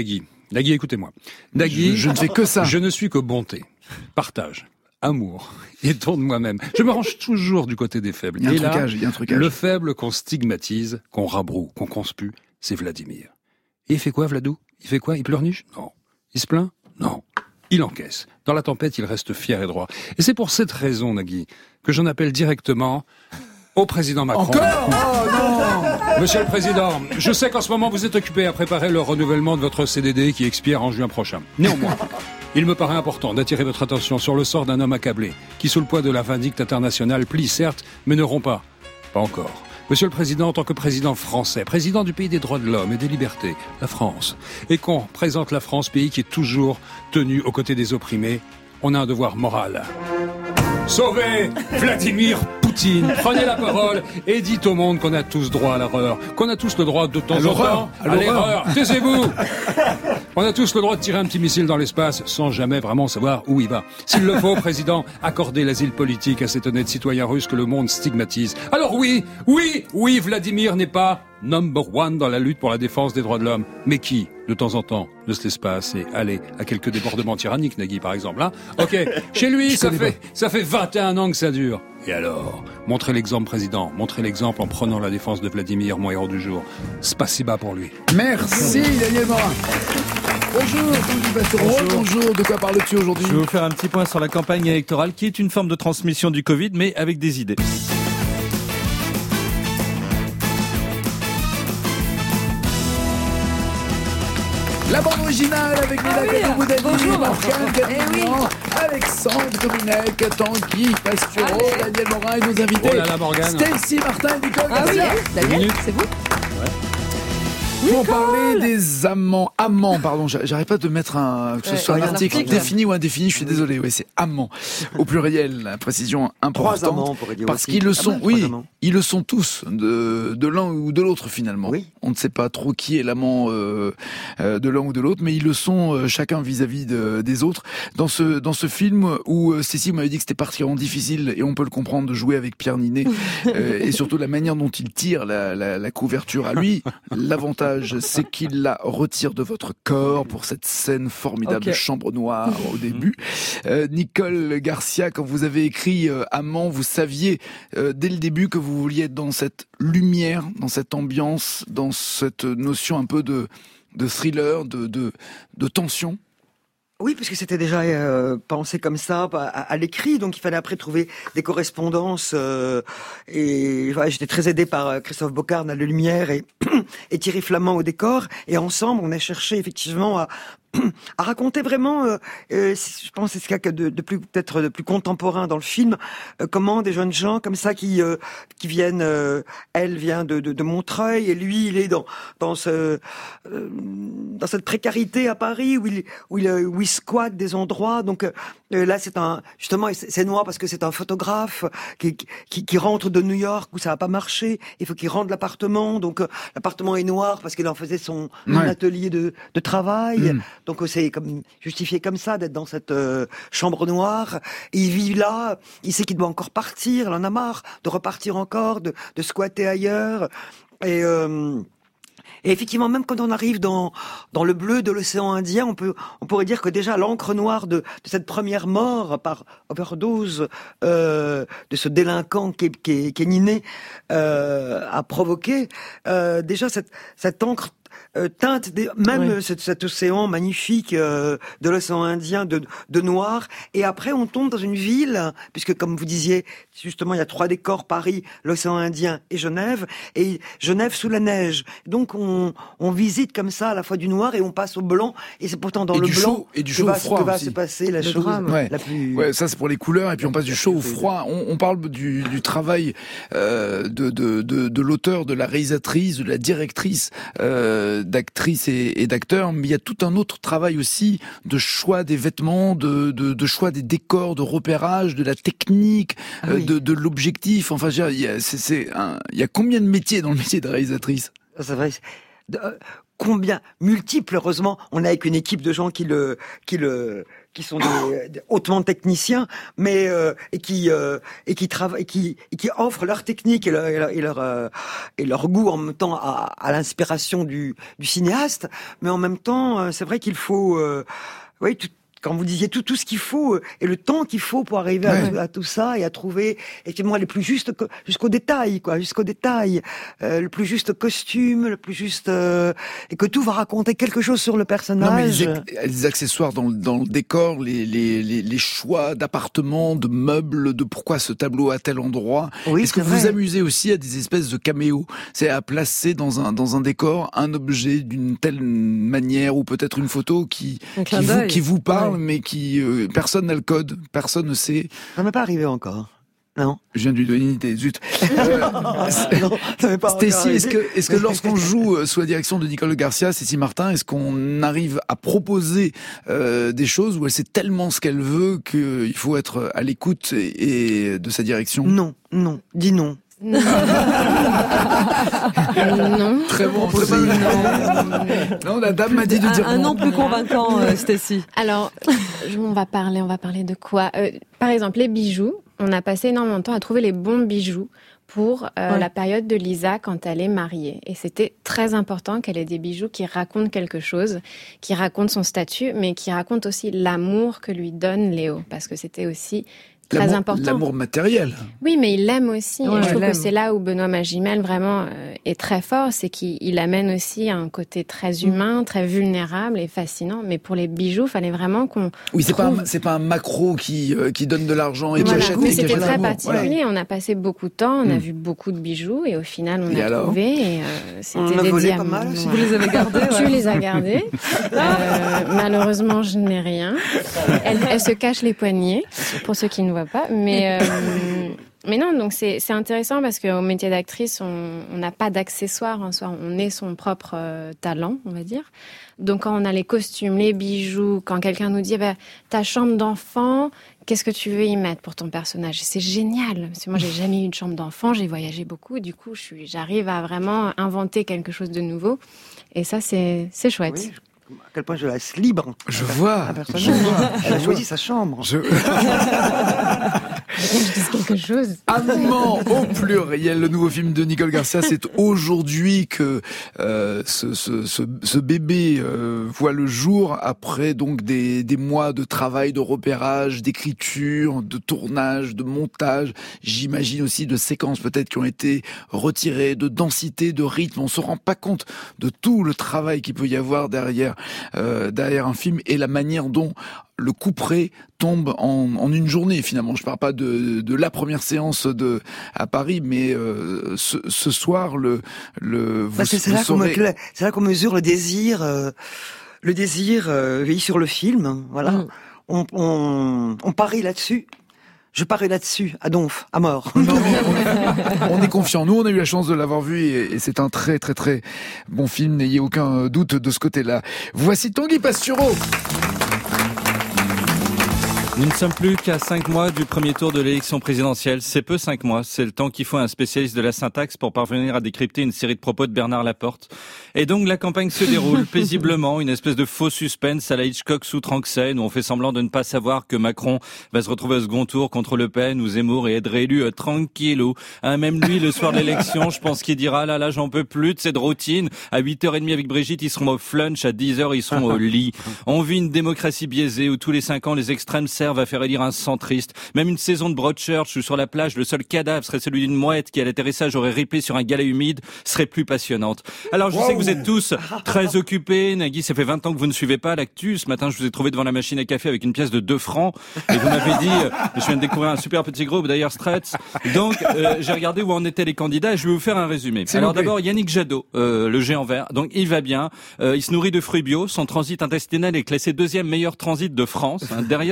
Nagui, écoutez-moi. Nagui, je, je ne fais que ça. Je ne suis que bonté, partage, amour et don de moi-même. Je me range toujours du côté des faibles. Il y a un et là, trucage, il y a un trucage. Le faible qu'on stigmatise, qu'on rabroue, qu'on conspue, c'est Vladimir. Et il fait quoi, Vladou? Il fait quoi? Il pleurniche? Non. Il se plaint? Non. Il encaisse. Dans la tempête, il reste fier et droit. Et c'est pour cette raison, Nagui, que j'en appelle directement au président Macron. Encore? Oh non! Monsieur le Président, je sais qu'en ce moment vous êtes occupé à préparer le renouvellement de votre C D D qui expire en juin prochain. Néanmoins, il me paraît important d'attirer votre attention sur le sort d'un homme accablé, qui sous le poids de la vindicte internationale plie certes, mais ne rompt pas. Pas encore. Monsieur le Président, en tant que président français, président du pays des droits de l'homme et des libertés, la France, et qu'on présente la France, pays qui est toujours tenu aux côtés des opprimés, on a un devoir moral. Sauvez Vladimir Poutine. Prenez la parole et dites au monde qu'on a tous droit à l'erreur, qu'on a tous le droit de temps en temps à l'erreur. Taisez-vous. On a tous le droit de tirer un petit missile dans l'espace sans jamais vraiment savoir où il va. S'il le faut, Président, accordez l'asile politique à cet honnête citoyen russe que le monde stigmatise. Alors oui, oui, oui, Vladimir n'est pas number one dans la lutte pour la défense des droits de l'homme. Mais qui, de temps en temps, ne se laisse pas assez aller à quelques débordements tyranniques, Nagui, par exemple, hein? Ok, chez lui, ça fait, ça fait vingt et un ans que ça dure. Et alors, montrez l'exemple, Président, montrez l'exemple en prenant la défense de Vladimir, mon héros du jour. Spasiba pour lui. Merci, Daniel Morin. Bonjour, bonjour, bonjour, de quoi parles-tu aujourd'hui? Je vais vous faire un petit point sur la campagne électorale, qui est une forme de transmission du Covid, mais avec des idées. La bande originale avec Mila Katou-Boudani, Morgane Cadignan, Alexandre Domenech, Tanguy Pastureau, Daniel Morin et nos invités. Oh là là, Morgane. Stacy Martin et Nicole Ah Garcia. oui, Daniel, c'est vous? Pour parler des amants, amants, pardon, j'arrête pas de mettre un, que ce ouais, soit un article, article défini ou indéfini, je suis désolé, oui, c'est amants, au pluriel, la précision importante. Trois amants, on pourrait dire parce aussi. qu'ils le sont, Ah ben, oui, trois amants. ils le sont tous, de, de l'un ou de l'autre finalement. Oui. On ne sait pas trop qui est l'amant euh, euh, de l'un ou de l'autre, mais ils le sont euh, chacun vis-à-vis de, des autres. Dans ce, dans ce film où euh, Cécile m'avait dit que c'était particulièrement difficile, et on peut le comprendre, de jouer avec Pierre Ninet, euh, et surtout la manière dont il tire la, la, la couverture à lui, l'avantage, c'est qu'il la retire de votre corps pour cette scène formidable Okay. de chambre noire au début. Euh, Nicole Garcia, quand vous avez écrit euh, Amant, vous saviez euh, dès le début que vous vouliez être dans cette lumière, dans cette ambiance, dans cette notion un peu de, de thriller, de, de, de tension. Oui, parce que c'était déjà euh, pensé comme ça à, à l'écrit, donc il fallait après trouver des correspondances. Euh, et voilà, j'étais très aidé par euh, Christophe Bocarne à la lumière et, et Thierry Flamand au décor. Et ensemble, on a cherché effectivement à à raconter vraiment, euh, euh, je pense que c'est ce qu'il y a de, de plus peut-être de plus contemporain dans le film, euh, comment des jeunes gens comme ça qui euh, qui viennent, euh, elle vient de, de, de Montreuil et lui il est dans dans ce euh, dans cette précarité à Paris où il où il, où il squatte des endroits. Donc euh, là c'est un justement c'est, c'est noir parce que c'est un photographe qui, qui qui rentre de New York où ça a pas marché. Il faut qu'il rende l'appartement, donc euh, l'appartement est noir parce qu'il en faisait son, son Ouais. atelier de de travail. Mmh. Donc c'est comme justifié comme ça d'être dans cette euh, chambre noire. Et il vit là, il sait qu'il doit encore partir, il en a marre de repartir encore, de, de squatter ailleurs. Et, euh, et effectivement, même quand on arrive dans dans le bleu de l'océan Indien, on peut on pourrait dire que déjà l'encre noire de, de cette première mort par overdose euh, de ce délinquant qui est, qui est, qui est Ninet euh, a provoqué euh, déjà cette cette encre Euh, teinte des, même Oui. cet, cet océan magnifique euh, de l'océan Indien de, de noir. Et après, on tombe dans une ville, puisque comme vous disiez, justement, il y a trois décors, Paris, l'océan Indien et Genève, et Genève sous la neige. Donc, on, on visite comme ça à la fois du noir et on passe au blanc. Et c'est pourtant dans Et le du blanc chaud, et du que chaud va, au froid que va aussi. se passer la Le chose drame. Ouais. la plus... Ouais, ça c'est pour les couleurs et puis on passe du chaud au froid. On, on parle du, du travail euh, de, de, de, de l'auteur, de la réalisatrice, de la directrice, euh, d'actrice et, et d'acteurs, mais il y a tout un autre travail aussi de choix des vêtements, de, de, de choix des décors, de repérage, de la technique, Ah euh, oui. de, de l'objectif. Enfin, je veux dire, il y a, c'est, c'est un, il y a combien de métiers dans le métier de réalisatrice? C'est vrai. De- euh, combien multiples. Heureusement, on est avec une équipe de gens qui le, qui le, qui sont des, des hautement techniciens, mais euh, et qui euh, et qui travaillent, et qui et qui offrent leur technique et leur et leur et leur, euh, et leur goût en même temps à, à l'inspiration du du cinéaste. Mais en même temps, euh, c'est vrai qu'il faut, euh, oui, tout, quand vous disiez tout, tout ce qu'il faut euh, et le temps qu'il faut pour arriver ouais. à, à tout ça et à trouver effectivement les plus justes jusqu'au détail, quoi, jusqu'au détail, euh, le plus juste costume, le plus juste euh, et que tout va raconter quelque chose sur le personnage. Non, mais les, les accessoires dans, dans le décor, les, les, les, les choix d'appartements, de meubles, de pourquoi ce tableau à tel endroit. Oui, Est-ce que vous vous amusez aussi à des espèces de caméos, c'est à placer dans un dans un décor un objet d'une telle manière ou peut-être une photo qui qui vous, qui vous parle. Mais qui euh, personne n'a le code, personne ne sait. Ça m'est pas arrivé encore. Non. Je viens de lui donner une idée. Zut. Euh, Stécie, est-ce que, est-ce que lorsqu'on joue sous la direction de Nicole Garcia, Stécie Martin, est-ce qu'on arrive à proposer euh, des choses où elle sait tellement ce qu'elle veut qu'il faut être à l'écoute et, et de sa direction? Non, non. Dis non. Non. non. Très bon posé. Non. non, la dame m'a dit de un, dire un non. nom plus convaincant, euh, Stécie. Alors, on va parler, on va parler de quoi euh, Par exemple, les bijoux. On a passé énormément de temps à trouver les bons bijoux pour euh, ouais. la période de Lisa quand elle est mariée. Et c'était très important qu'elle ait des bijoux qui racontent quelque chose, qui racontent son statut, mais qui racontent aussi l'amour que lui donne Léo. Parce que c'était aussi très l'amour, important. L'amour matériel. Oui, mais il l'aime aussi. Ouais, et je trouve l'aime. que c'est là où Benoît Magimel vraiment euh, est très fort, c'est qu'il il amène aussi un côté très humain, très vulnérable et fascinant. Mais pour les bijoux, il fallait vraiment qu'on Oui, c'est trouve... pas un, c'est pas un macro qui euh, qui donne de l'argent et voilà. qui achète. Mais et c'était qui achète très l'amour. particulier. Voilà. On a passé beaucoup de temps, on mm. a vu beaucoup de bijoux et au final, on et a alors trouvé. Et, euh, c'était on a des volé diamants. pas mal. Vous les avez gardés? Tu ouais. les as gardés. euh, malheureusement, je n'ai rien. Elle, elle se cache les poignets, pour ceux qui ne voient pas. Mais, euh, mais non, donc c'est, c'est intéressant parce qu'au métier d'actrice, on n'a pas d'accessoires en soi. On est son propre euh, talent, on va dire. Donc quand on a les costumes, les bijoux, quand quelqu'un nous dit bah, « ta chambre d'enfant, qu'est-ce que tu veux y mettre pour ton personnage ?» C'est génial, parce que moi j'ai jamais eu de chambre d'enfant, j'ai voyagé beaucoup, du coup je suis, j'arrive à vraiment inventer quelque chose de nouveau. Et ça c'est, c'est chouette. Oui. À quel point je la laisse libre. Je vois. Je vois. Elle a choisi sa chambre. Je... je dis quelque chose. Amant au pluriel, le nouveau film de Nicole Garcia, c'est aujourd'hui que euh, ce, ce, ce, ce bébé euh, voit le jour après donc des, des mois de travail, de repérage, d'écriture, de tournage, de montage. J'imagine aussi de séquences peut-être qui ont été retirées, de densité, de rythme. On se rend pas compte de tout le travail qu'il peut y avoir derrière. Euh, derrière un film et la manière dont le couperet tombe en, en une journée finalement. Je parle pas de, de la première séance de à Paris, mais euh, ce, ce soir le le. Vous, bah c'est, c'est, vous là saurez... qu'on me, c'est là qu'on mesure le désir, euh, le désir euh, sur le film. Voilà, mmh. on, on on parie là-dessus. Je parie là-dessus, à donf, à mort. Non, on, est, on est confiant. Nous, on a eu la chance de l'avoir vu et, et c'est un très très très bon film. N'ayez aucun doute de ce côté-là. Voici Tanguy Pastureau. Nous ne sommes plus qu'à cinq mois du premier tour de l'élection présidentielle. C'est peu cinq mois. C'est le temps qu'il faut à un spécialiste de la syntaxe pour parvenir à décrypter une série de propos de Bernard Laporte. Et donc la campagne se déroule paisiblement, une espèce de faux suspense à la Hitchcock sous Tranxène où on fait semblant de ne pas savoir que Macron va se retrouver au second tour contre Le Pen ou Zemmour et être réélu euh, tranquillou. Hein, même lui, le soir de l'élection, je pense qu'il dira là là j'en peux plus de cette routine. À huit heures trente avec Brigitte, ils seront au flunch. À dix heures, ils seront au lit. On vit une démocratie biaisée où tous les cinq ans, les extrêmes servent va faire élire un centriste. Même une saison de Broadchurch où sur la plage, le seul cadavre serait celui d'une mouette qui à l'atterrissage aurait ripé sur un galet humide serait plus passionnante. Alors je wow. sais que vous êtes tous très occupés. Nagui, ça fait vingt ans que vous ne suivez pas l'actu. Ce matin, je vous ai trouvé devant la machine à café avec une pièce de deux francs et vous m'avez dit, euh, je viens de découvrir un super petit groupe, d'ailleurs Straits. Donc euh, j'ai regardé où en étaient les candidats et je vais vous faire un résumé. C'est Alors d'abord Yannick Jadot, euh, le géant vert. Donc il va bien. Euh, il se nourrit de fruits bio. Son transit intestinal est classé deuxième meilleur transit de France, hein, derrière celui de Gérard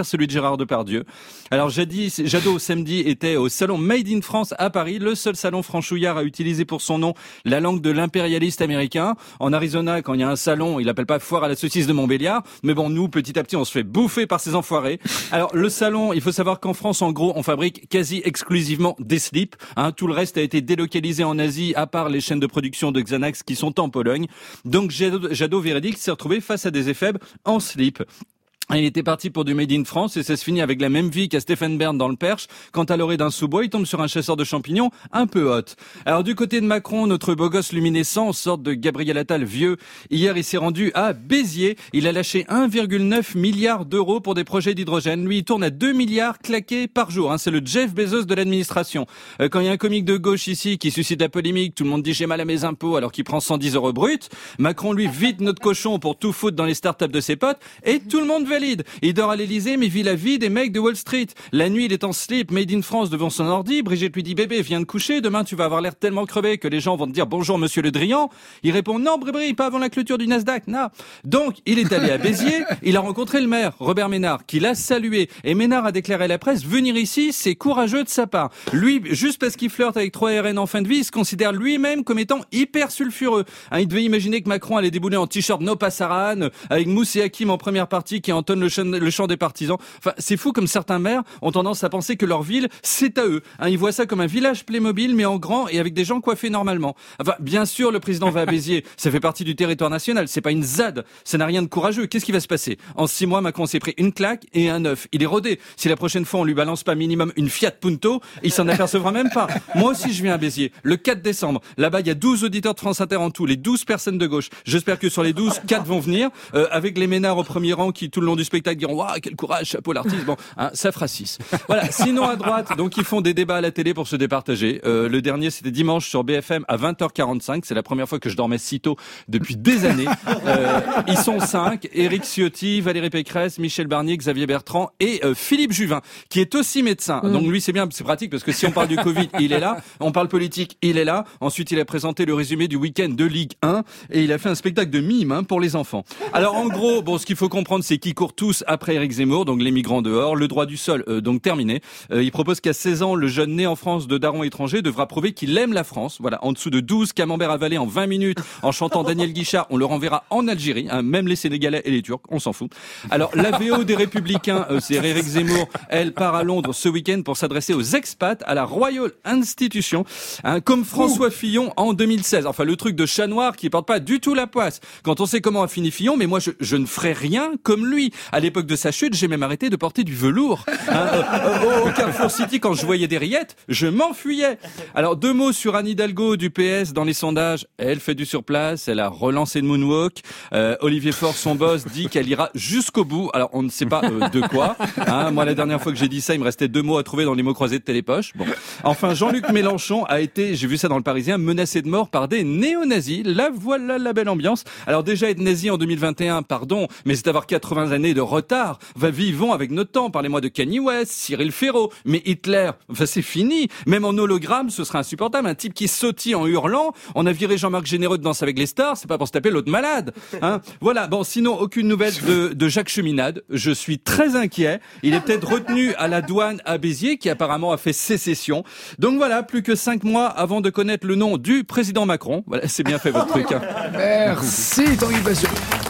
Gérard Depardieu. Alors jadis, Jadot samedi était au salon Made in France à Paris, le seul salon franchouillard à utiliser pour son nom la langue de l'impérialiste américain. En Arizona, quand il y a un salon, il l'appelle pas foire à la saucisse de Montbéliard, mais bon, nous, petit à petit, on se fait bouffer par ces enfoirés. Alors le salon, il faut savoir qu'en France, en gros, on fabrique quasi exclusivement des slips. Hein, tout le reste a été délocalisé en Asie, à part les chaînes de production de Xanax qui sont en Pologne. Donc Jadot, Jadot Véridique s'est retrouvé face à des éphèbes en slip. Il était parti pour du Made in France et ça se finit avec la même vie qu'à Stéphane Bern dans le Perche. Quant à l'orée d'un sous-bois, il tombe sur un chasseur de champignons un peu hot. Alors du côté de Macron, notre beau gosse luminescent, sorte de Gabriel Attal vieux, hier il s'est rendu à Béziers. Il a lâché un virgule neuf milliard d'euros pour des projets d'hydrogène. Lui, il tourne à deux milliards claqués par jour. Hein. C'est le Jeff Bezos de l'administration. Euh, quand il y a un comique de gauche ici qui suscite la polémique, tout le monde dit j'ai mal à mes impôts alors qu'il prend cent dix euros brut. Macron, lui, vide notre cochon pour tout foutre dans les startups de ses potes et tout le monde valide. Il dort à l'Elysée mais vit la vie des mecs de Wall Street. La nuit, il est en slip, Made in France devant son ordi. Brigitte lui dit bébé, viens te coucher, demain tu vas avoir l'air tellement crevé que les gens vont te dire bonjour monsieur Le Drian. Il répond non Brébri, pas avant la clôture du Nasdaq, non. Donc, il est allé à Béziers, il a rencontré le maire, Robert Ménard, qui l'a salué. Et Ménard a déclaré à la presse, venir ici, c'est courageux de sa part. Lui, juste parce qu'il flirte avec trois R N en fin de vie, il se considère lui-même comme étant hyper sulfureux. Hein, il devait imaginer que Macron allait débouler en t-shirt No Passaran, avec Mousse et Hakim en première partie qui entonne le chant le chant des partisans. Enfin, c'est fou comme certains maires ont tendance à penser que leur ville, c'est à eux. Hein, ils voient ça comme un village Playmobil, mais en grand et avec des gens coiffés normalement. Enfin, bien sûr, le président va à Béziers. Ça fait partie du territoire national. C'est pas une ZAD. Ça n'a rien de courageux. Qu'est-ce qui va se passer? En six mois, Macron s'est pris une claque et un œuf. Il est rodé. Si la prochaine fois, on lui balance pas minimum une Fiat Punto, il s'en apercevra même pas. Moi aussi, je viens à Béziers. Le quatre décembre. Là-bas, il y a douze auditeurs de France Inter en tout. Les douze personnes de gauche. J'espère que sur les douze, quatre vont venir, euh, avec les Ménards au premier rang qui, tout le long du spectacle, diront waouh, quel courage, chapeau l'artiste. Bon, hein, ça fera six. Voilà. Sinon, à droite, donc, ils font des débats à la télé pour se départager. Euh, le dernier, c'était dimanche sur B F M à vingt heures quarante-cinq. C'est la première fois que je dormais si tôt depuis des années. Euh, ils sont cinq. Éric Ciotti, Valérie Pécresse, Michel Barnier, Xavier Bertrand et euh, Philippe Juvin, qui est aussi médecin. Mmh. Donc, lui, c'est bien, c'est pratique parce que si on parle du Covid, il est là. On parle politique, il est là. Ensuite, il a présenté le résumé du week-end de Ligue un et il a fait un spectacle de mime, hein, pour les enfants. Alors, en gros, bon, ce qu'il faut comprendre, c'est qu'ils courent tous après Éric Zemmour, donc les migrants dehors, le droit du sol, euh, donc terminé. Euh, il propose qu'à seize ans, le jeune né en France de daron étranger devra prouver qu'il aime la France. Voilà, en dessous de douze camemberts avalés en vingt minutes en chantant Daniel Guichard, on le renverra en Algérie, hein, même les Sénégalais et les Turcs, on s'en fout. Alors, la V O des Républicains, euh, c'est Éric Zemmour, elle part à Londres ce week-end pour s'adresser aux expats à la Royal Institution, hein, comme François Fillon en deux mille seize. Enfin, le truc de chat noir qui porte pas du tout la poisse. Quand on sait comment a fini Fillon, mais moi, je, je ne ferai rien comme lui. À l'époque de sa chute, j'ai même arrêté de porter du velours. Hein, euh, au Carrefour City, quand je voyais des rillettes, je m'enfuyais. Alors, deux mots sur Anne Hidalgo du P S dans les sondages. Elle fait du surplace, elle a relancé le moonwalk. Euh, Olivier Faure, son boss, dit qu'elle ira jusqu'au bout. Alors, on ne sait pas euh, de quoi. Hein, moi, la dernière fois que j'ai dit ça, il me restait deux mots à trouver dans les mots croisés de Télépoche. Bon. Enfin, Jean-Luc Mélenchon a été, j'ai vu ça dans le Parisien, menacé de mort par des néo-nazis. Là, voilà la belle ambiance. Alors déjà, être nazi en deux mille vingt et un, pardon, mais c'est avoir quatre-vingts années de retard. Va, vivons avec notre temps. Parlez-moi de Kanye West, Cyril Ferraud. Mais Hitler, enfin, c'est fini. Même en hologramme, ce serait insupportable. Un type qui sautille en hurlant. On a viré Jean-Marc Généreux de Danse avec les stars. C'est pas pour se taper l'autre malade. Hein, voilà. Bon, sinon, aucune nouvelle de, de Jacques Cheminade. Je suis très inquiet. Il est peut-être retenu à la douane à Béziers, qui apparemment a fait sécession. Donc voilà, plus que cinq mois avant de connaître le nom du président Macron. Voilà, c'est bien fait votre truc. Hein. Merci, Tanguy Passion.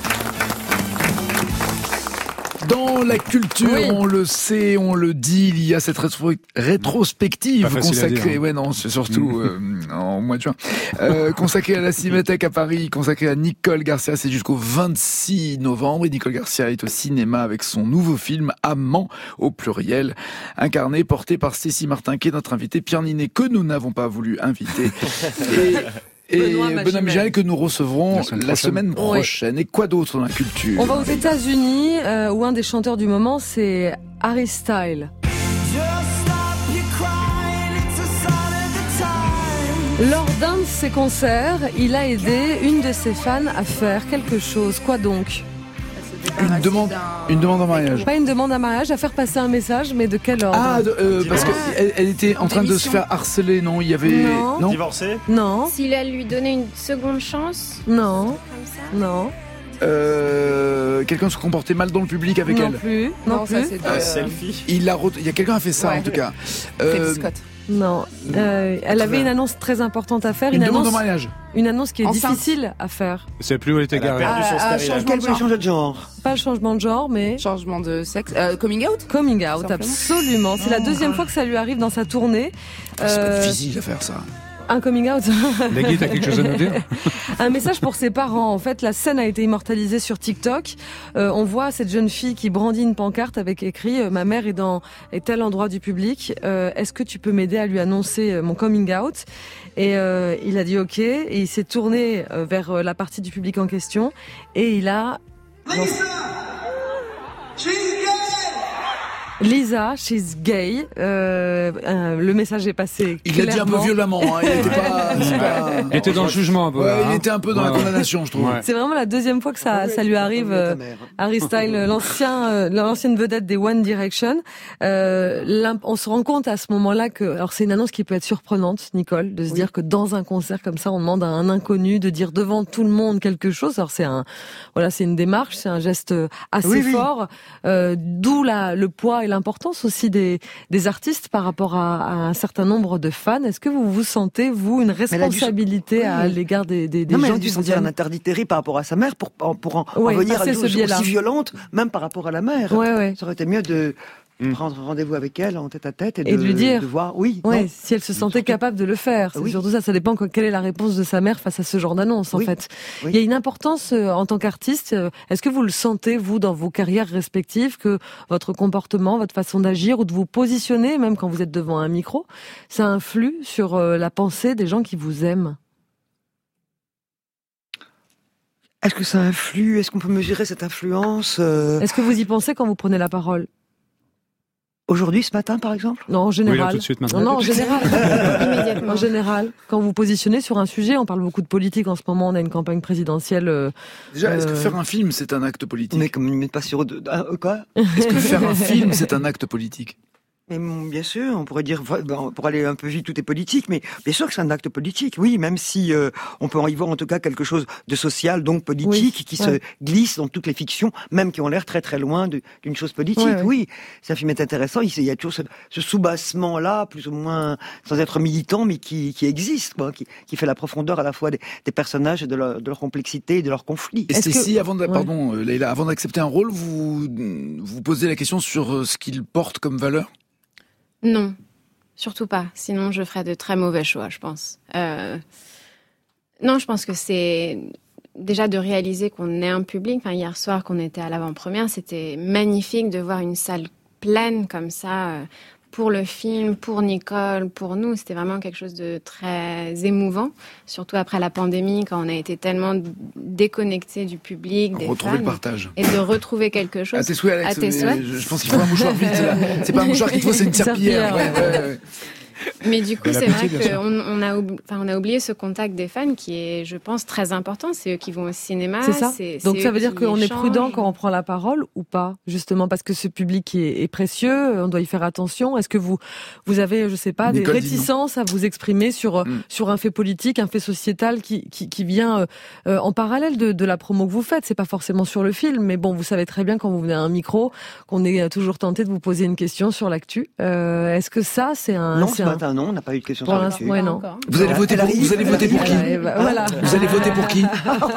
Dans la culture, oui. On le sait, on le dit, il y a cette rétro- rétrospective consacrée, ouais non, c'est surtout euh, en mois de juin, euh, consacrée à la Cinémathèque à Paris, consacrée à Nicole Garcia, c'est jusqu'au vingt-six novembre. Et Nicole Garcia est au cinéma avec son nouveau film Amant au pluriel, incarné, porté par Stécie Martin, qui est notre invitée, Pierre Ninet, que nous n'avons pas voulu inviter. Et Et Benoît Magimel que nous recevrons la semaine, la semaine prochaine. Oui. Et quoi d'autre dans la culture? On va aux États-Unis euh, où un des chanteurs du moment c'est Harry Styles. Lors d'un de ses concerts, il a aidé une de ses fans à faire quelque chose. Quoi donc? Une demande, une demande en mariage. Pas une demande en mariage, à faire passer un message, mais de quel ordre? Ah, de, euh, parce qu'elle elle était en train de se faire harceler, non? Il y avait non. non Divorcée? Non. S'il a lui donné une seconde chance? Non. Non. Euh, quelqu'un se comportait mal dans le public avec non elle. Plus. Non, Non, plus. ça c'est de... Un selfie. Il, a re- il y a quelqu'un a fait ça Ouais. en tout cas. Travis Euh, Scott. Non, euh, elle avait une annonce très importante à faire, une une, demande annonce, en mariage. une annonce qui est Enceinte. difficile à faire. C'est plus où elle était Elle a garée. perdu son Ah, ah, stérilet. changement Quel de voulait genre. changer de genre? Pas le changement de genre, mais Changement de sexe. Euh, coming out. coming out, Simplement. absolument. C'est la deuxième fois que ça lui arrive dans sa tournée. Ah, c'est pas Euh, difficile à faire ça. un coming out. Nagui, t'as quelque chose à nous dire? Un message pour ses parents. En fait, la scène a été immortalisée sur TikTok. Euh, on voit cette jeune fille qui brandit une pancarte avec écrit euh, « Ma mère est dans est tel endroit du public. Euh, Est-ce que tu peux m'aider à lui annoncer euh, mon coming out ?» Et euh, il a dit « Ok ». Et il s'est tourné euh, vers euh, la partie du public en question. Et il a... Lisa, she's gay. Euh, euh, le message est passé. Il l'a dit un peu clairement. violemment. Hein. Il était pas. c'est pas- Il était dans le jugement un peu. Ouais, là, il hein. était un peu dans la Ouais. condamnation, je trouve. Ouais. C'est vraiment la deuxième fois que ça, ça lui arrive. euh, Harry Styles, l'ancien, euh, l'ancienne vedette des One Direction. Euh, l'imp- on se rend compte à ce moment-là que, alors c'est une annonce qui peut être surprenante, Nicole, de se dire que dans un concert comme ça, on demande à un inconnu de dire devant tout le monde quelque chose. Alors c'est un, voilà, c'est une démarche, c'est un geste assez Oui, oui. fort. Euh, d'où la, le poids et l'importance aussi des, des artistes par rapport à, à un certain nombre de fans. Est-ce que vous vous sentez, vous, une elle a dû- responsabilité à Oui. l'égard des, des, des Non, mais elle gens a dû qui vous sentir un aiment? interdit terrible par rapport à sa mère pour, pour en, Ouais, en venir à passer des ce choses biais-là. aussi violentes, même par rapport à la mère. Ouais, ouais. Ça aurait été mieux de prendre rendez-vous avec elle en tête à tête et, Et de lui dire. de voir, oui, Ouais, non. si elle se sentait capable de le faire. C'est Oui. surtout ça, ça dépend quoi- quelle est la réponse de sa mère face à ce genre d'annonce, en Oui. fait. Oui. Il y a une importance euh, en tant qu'artiste. euh, Est-ce que vous le sentez, vous, dans vos carrières respectives, que votre comportement, votre façon d'agir ou de vous positionner, même quand vous êtes devant un micro, ça influe sur euh, la pensée des gens qui vous aiment? Est-ce que ça influe? Est-ce qu'on peut mesurer cette influence euh, Est-ce que vous y pensez quand vous prenez la parole? aujourd'hui, ce matin, par exemple? Non, en général. Oui, là, tout de suite, maintenant. Non, non, en général. Immédiatement. En général, quand vous positionnez sur un sujet, on parle beaucoup de politique en ce moment, on a une campagne présidentielle. euh, Déjà, est-ce que euh, faire un film, c'est un acte politique? Mais comme ils ne mettent pas sur deux- ah, euh, quoi? Est-ce que faire un film, c'est un acte politique? Mais mm, bien sûr, on pourrait dire, ben, pour aller un peu vite, tout est politique, mais bien sûr que c'est un acte politique, oui, même si euh, on peut en y voir en tout cas quelque chose de social, donc politique, Oui, qui ouais. se glisse dans toutes les fictions, même qui ont l'air très très loin de- d'une chose politique. Ouais, ouais. Oui, c'est un film est intéressant, il, il y a toujours ce, ce soubassement-là, plus ou moins, sans être militant, mais qui, qui existe, quoi, qui, qui fait la profondeur à la fois des, des personnages, et de leur, de leur complexité, et de leurs conflits. Et Est-ce Stécie, que- avant de, Ouais. pardon, euh, Leïla, avant d'accepter un rôle, vous vous posez la question sur euh, ce qu'il porte comme valeur? Non, surtout pas. Sinon, je ferais de très mauvais choix, je pense. Euh, Non, je pense que c'est déjà de réaliser qu'on est un public. Enfin, hier soir, qu'on était à l'avant-première, c'était magnifique de voir une salle pleine comme ça euh, pour le film, pour Nicole, pour nous. C'était vraiment quelque chose de très émouvant, surtout après la pandémie, quand on a été tellement déconnectés du public, des Retrouver fans, le partage. et de retrouver quelque chose. À tes souhaits, Alex. À tes mais souhaits. Je, je pense qu'il faut un mouchoir vite. là. C'est pas un mouchoir qu'il te faut, c'est une serpillière. Ouais, ouais, ouais. Mais du coup, Et la c'est pitié, vrai bien sûr. qu'on on a, oubli- enfin, on a oublié ce contact des fans qui est, je pense, très important. C'est eux qui vont au cinéma. C'est ça. c'est- Donc c'est ça eux veut dire qui qu'on est échangent. prudent quand on prend la parole ou pas, justement parce que ce public est, est précieux, on doit y faire attention. Est-ce que vous vous avez, je sais pas, Nicole, des dis-nous. réticences à vous exprimer sur Mm. sur un fait politique, un fait sociétal qui qui, qui vient euh, euh, en parallèle de, de la promo que vous faites? C'est pas forcément sur le film, mais bon, vous savez très bien quand vous venez à un micro qu'on est toujours tenté de vous poser une question sur l'actu. Euh, Est-ce que ça c'est un Non, c'est ce un- matin, non, on n'a pas eu de question Pour sur l'instant, là-dessus. ouais, non. Encore. Vous allez Elle voter pour, arrive, vous allez elle voter pour qui? Eh ben, voilà. Vous allez voter pour qui?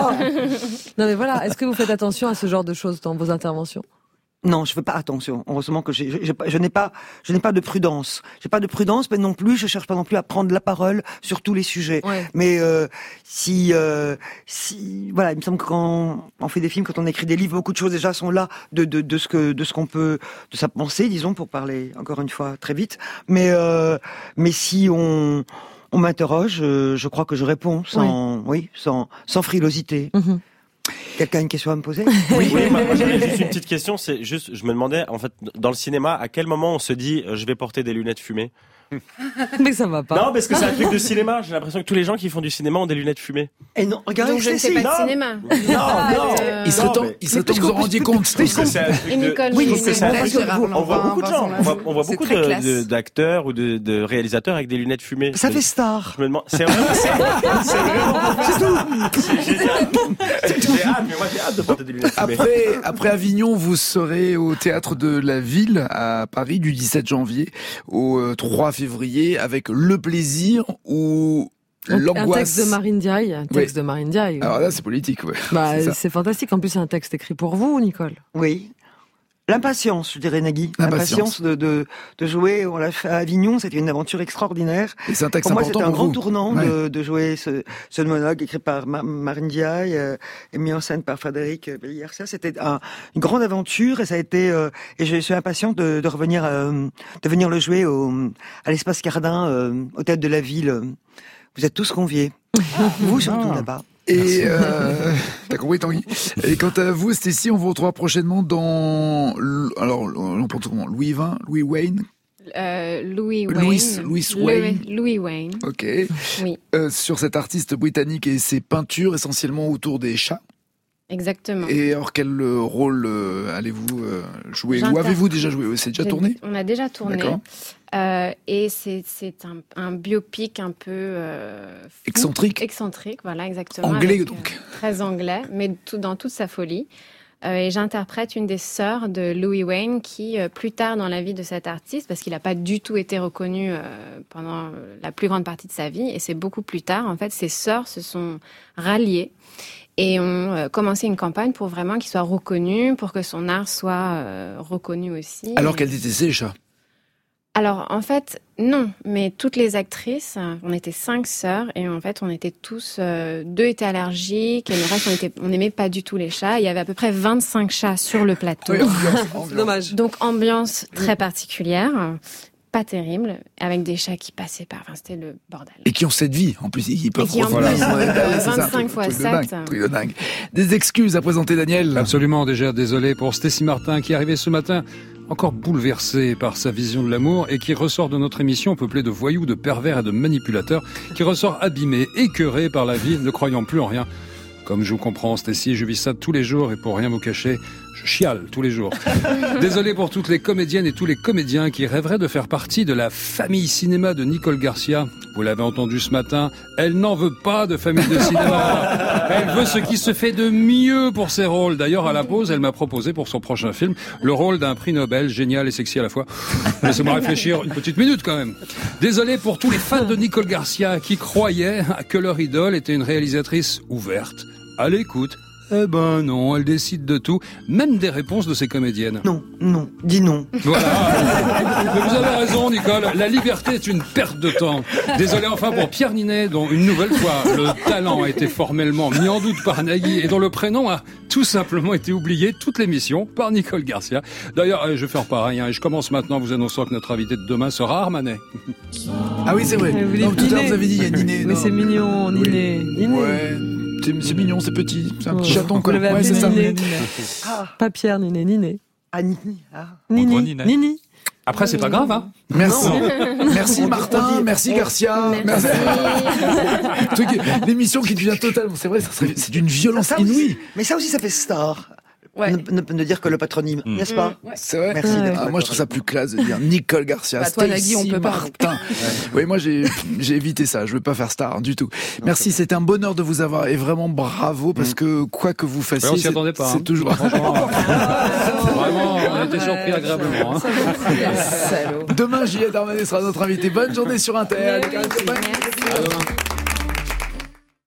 Non mais voilà, est-ce que vous faites attention à ce genre de choses dans vos interventions? Non, je fais pas attention. Heureusement que j'ai, j'ai pas- je n'ai pas, je n'ai pas de prudence. J'ai pas de prudence, mais non plus, je cherche pas non plus à prendre la parole sur tous les sujets. Ouais. Mais euh, si, euh, si, voilà, il me semble que quand on fait des films, quand on écrit des livres, beaucoup de choses déjà sont là de de, de ce que de ce qu'on peut, de sa pensée, disons, pour parler encore une fois très vite. Mais euh, mais si on on m'interroge, euh, je crois que je réponds sans, oui, sans sans frilosité. Mhm. Quelqu'un a une question à me poser? Oui, oui, moi, moi, j'avais juste une petite question. C'est juste, je me demandais, en fait, dans le cinéma, à quel moment on se dit, euh, je vais porter des lunettes fumées? Mais ça va pas. Non, parce que c'est un truc de cinéma. J'ai l'impression que tous les gens qui font du cinéma ont des lunettes fumées. Et non, regardez, Donc je ne fais pas de Non. cinéma. Non, non. Il serait temps, mais- il serait temps que vous vous rendiez compte. Je trouve que c'est un truc Et de- Nicole, je trouve oui, que c'est un mais- truc de- Gérard on voit Lanvin, beaucoup de gens, Vincent on voit, on voit C'est beaucoup très de- classe. de- d'acteurs ou de, de réalisateurs avec des lunettes fumées. Ça Je- fait star. Je me demande, c'est vraiment, c'est, c'est vraiment, c'est génial. J'ai hâte, mais moi j'ai hâte de porter des lunettes fumées. Après, après Avignon, vous serez au Théâtre de la Ville à Paris du dix-sept janvier au euh, trois février avec Le Plaisir ou Un l'angoisse. texte de Marine Diaye. Un texte Oui. de Marine Diaye. Alors là, c'est politique, ouais. Bah, C'est ça. c'est fantastique. En plus, c'est un texte écrit pour vous, Nicole. Oui. L'impatience, je dirais, Nagui. L'impatience. L'impatience de, de, de jouer. On l'a fait à Avignon, c'était une aventure extraordinaire. Et c'est un texte Pour moi, important c'était un pour grand vous. tournant Ouais. de, de jouer ce, ce monologue écrit par Ma- Marine Diaye euh, et mis en scène par Frédéric Belliarcia. C'était un, une grande aventure et ça a été. Euh, et je suis impatient de, de revenir, euh, de venir le jouer au, à l'espace Cardin, euh, au Théâtre de la Ville. Vous êtes tous conviés. Vous surtout là-bas. Et euh, t'as compris, Tanguy. Et quant à vous, Stécie, on vous retrouvera prochainement dans l- alors on porte comment Louis vingt, Louis Wayne. Euh, Louis Wayne. Louis- Louis Wayne. Louis, Louis Wayne. Ok. Oui, Euh, sur cet artiste britannique et ses peintures essentiellement autour des chats. exactement. Et alors quel euh, rôle euh, allez-vous euh, jouer ou J'inter- avez-vous déjà joué? C'est déjà J'ai- tourné? On a déjà tourné. D'accord. Euh, et c'est c'est un, un biopic un peu euh, fou. Excentrique. Excentrique, voilà, exactement. Anglais, avec, donc. euh, très anglais, mais tout, dans toute sa folie. Euh, et j'interprète une des sœurs de Louis Wayne qui, euh, plus tard dans la vie de cet artiste, parce qu'il n'a pas du tout été reconnu euh, pendant la plus grande partie de sa vie, et c'est beaucoup plus tard, en fait, ses sœurs se sont ralliées et ont euh, commencé une campagne pour vraiment qu'il soit reconnu, pour que son art soit euh, reconnu aussi. Alors qu'elle détestait les chats. Alors, en fait, non. Mais toutes les actrices, on était cinq sœurs et en fait, on était tous... Euh, deux étaient allergiques et le reste, on était, on n'aimait pas du tout les chats. Il y avait à peu près vingt-cinq chats sur le plateau. Oui, ambiance, ambiance. Dommage. Donc, ambiance très particulière, pas terrible, avec des chats qui passaient par... Enfin, c'était le bordel. Et qui ont cette vie, en plus, ils peuvent qui en refaire- plus, Ouais, euh, c'est ça, vingt-cinq truc- fois truc de sept. dingue, truc de dingue. Des excuses à présenter, Daniel. Absolument, déjà désolé pour Stécie Martin qui est arrivée ce matin encore bouleversée par sa vision de l'amour et qui ressort de notre émission peuplée de voyous, de pervers et de manipulateurs, qui ressort abîmée, écœurée par la vie, ne croyant plus en rien. Comme je vous comprends, Stécie, je vis ça tous les jours et pour rien vous cacher, je chiale tous les jours. Désolé pour toutes les comédiennes et tous les comédiens qui rêveraient de faire partie de la famille cinéma de Nicole Garcia. Vous l'avez entendu ce matin, elle n'en veut pas de famille de cinéma. Elle veut ce qui se fait de mieux pour ses rôles. D'ailleurs, à la pause, elle m'a proposé pour son prochain film le rôle d'un prix Nobel, génial et sexy à la fois. Laissez-moi réfléchir une petite minute quand même. Désolé pour tous les fans de Nicole Garcia qui croyaient que leur idole était une réalisatrice ouverte, à l'écoute. Eh ben non, elle décide de tout, même des réponses de ses comédiennes. Non, non, dis non. Voilà. Mais vous avez raison, Nicole. La liberté est une perte de temps. Désolé enfin pour Pierre Ninet, dont une nouvelle fois le talent a été formellement mis en doute par Nagui et dont le prénom a tout simplement été oublié toute l'émission par Nicole Garcia. D'ailleurs, je vais faire pareil, hein, et je commence maintenant en vous annonçant que notre invité de demain sera Armanet. Ah oui, c'est vrai. Vous Non, tout à l'heure, Ninet. vous avez dit, il y a Ninet. Mais non. c'est mignon, Ninet. Oui. Ninet. Ouais. C'est, c'est mignon, c'est petit. C'est un petit Oh, chaton, vous quoi. l'avez Ouais, appelé c'est ça. Ninet. Ah, Pas Pierre, Ninet, Ninet. ah, Nini. Ah. Nini, Entre Ninet. Nini. Après, c'est pas grave, hein. Merci. Merci On dit- Martin, on dit- merci Garcia. Merci. Truc- L'émission qui devient totalement, c'est vrai, ça serait, c'est d'une violence Ça aussi- inouïe. mais ça aussi, ça fait star. Ouais. Ne, ne- ne dire que le patronyme, n'est-ce pas? C'est vrai. Merci Ouais. d'être Ah, moi, je trouve ça plus classe de dire Nicole Garcia. Bah, toi, Stacy Nagui, on peut pas. Martin. Oui, moi, j'ai, j'ai évité ça. Je veux pas faire star du tout. Merci. C'était un bonheur de vous avoir et vraiment bravo parce que quoi que vous fassiez, Ouais, on s'y c'est- attendait pas, c'est hein. toujours. Franchement, vraiment, on a été surpris agréablement. Hein. Salaud. Demain, Juliette Armanet sera notre invité. Bonne journée sur Inter. Merci. À demain.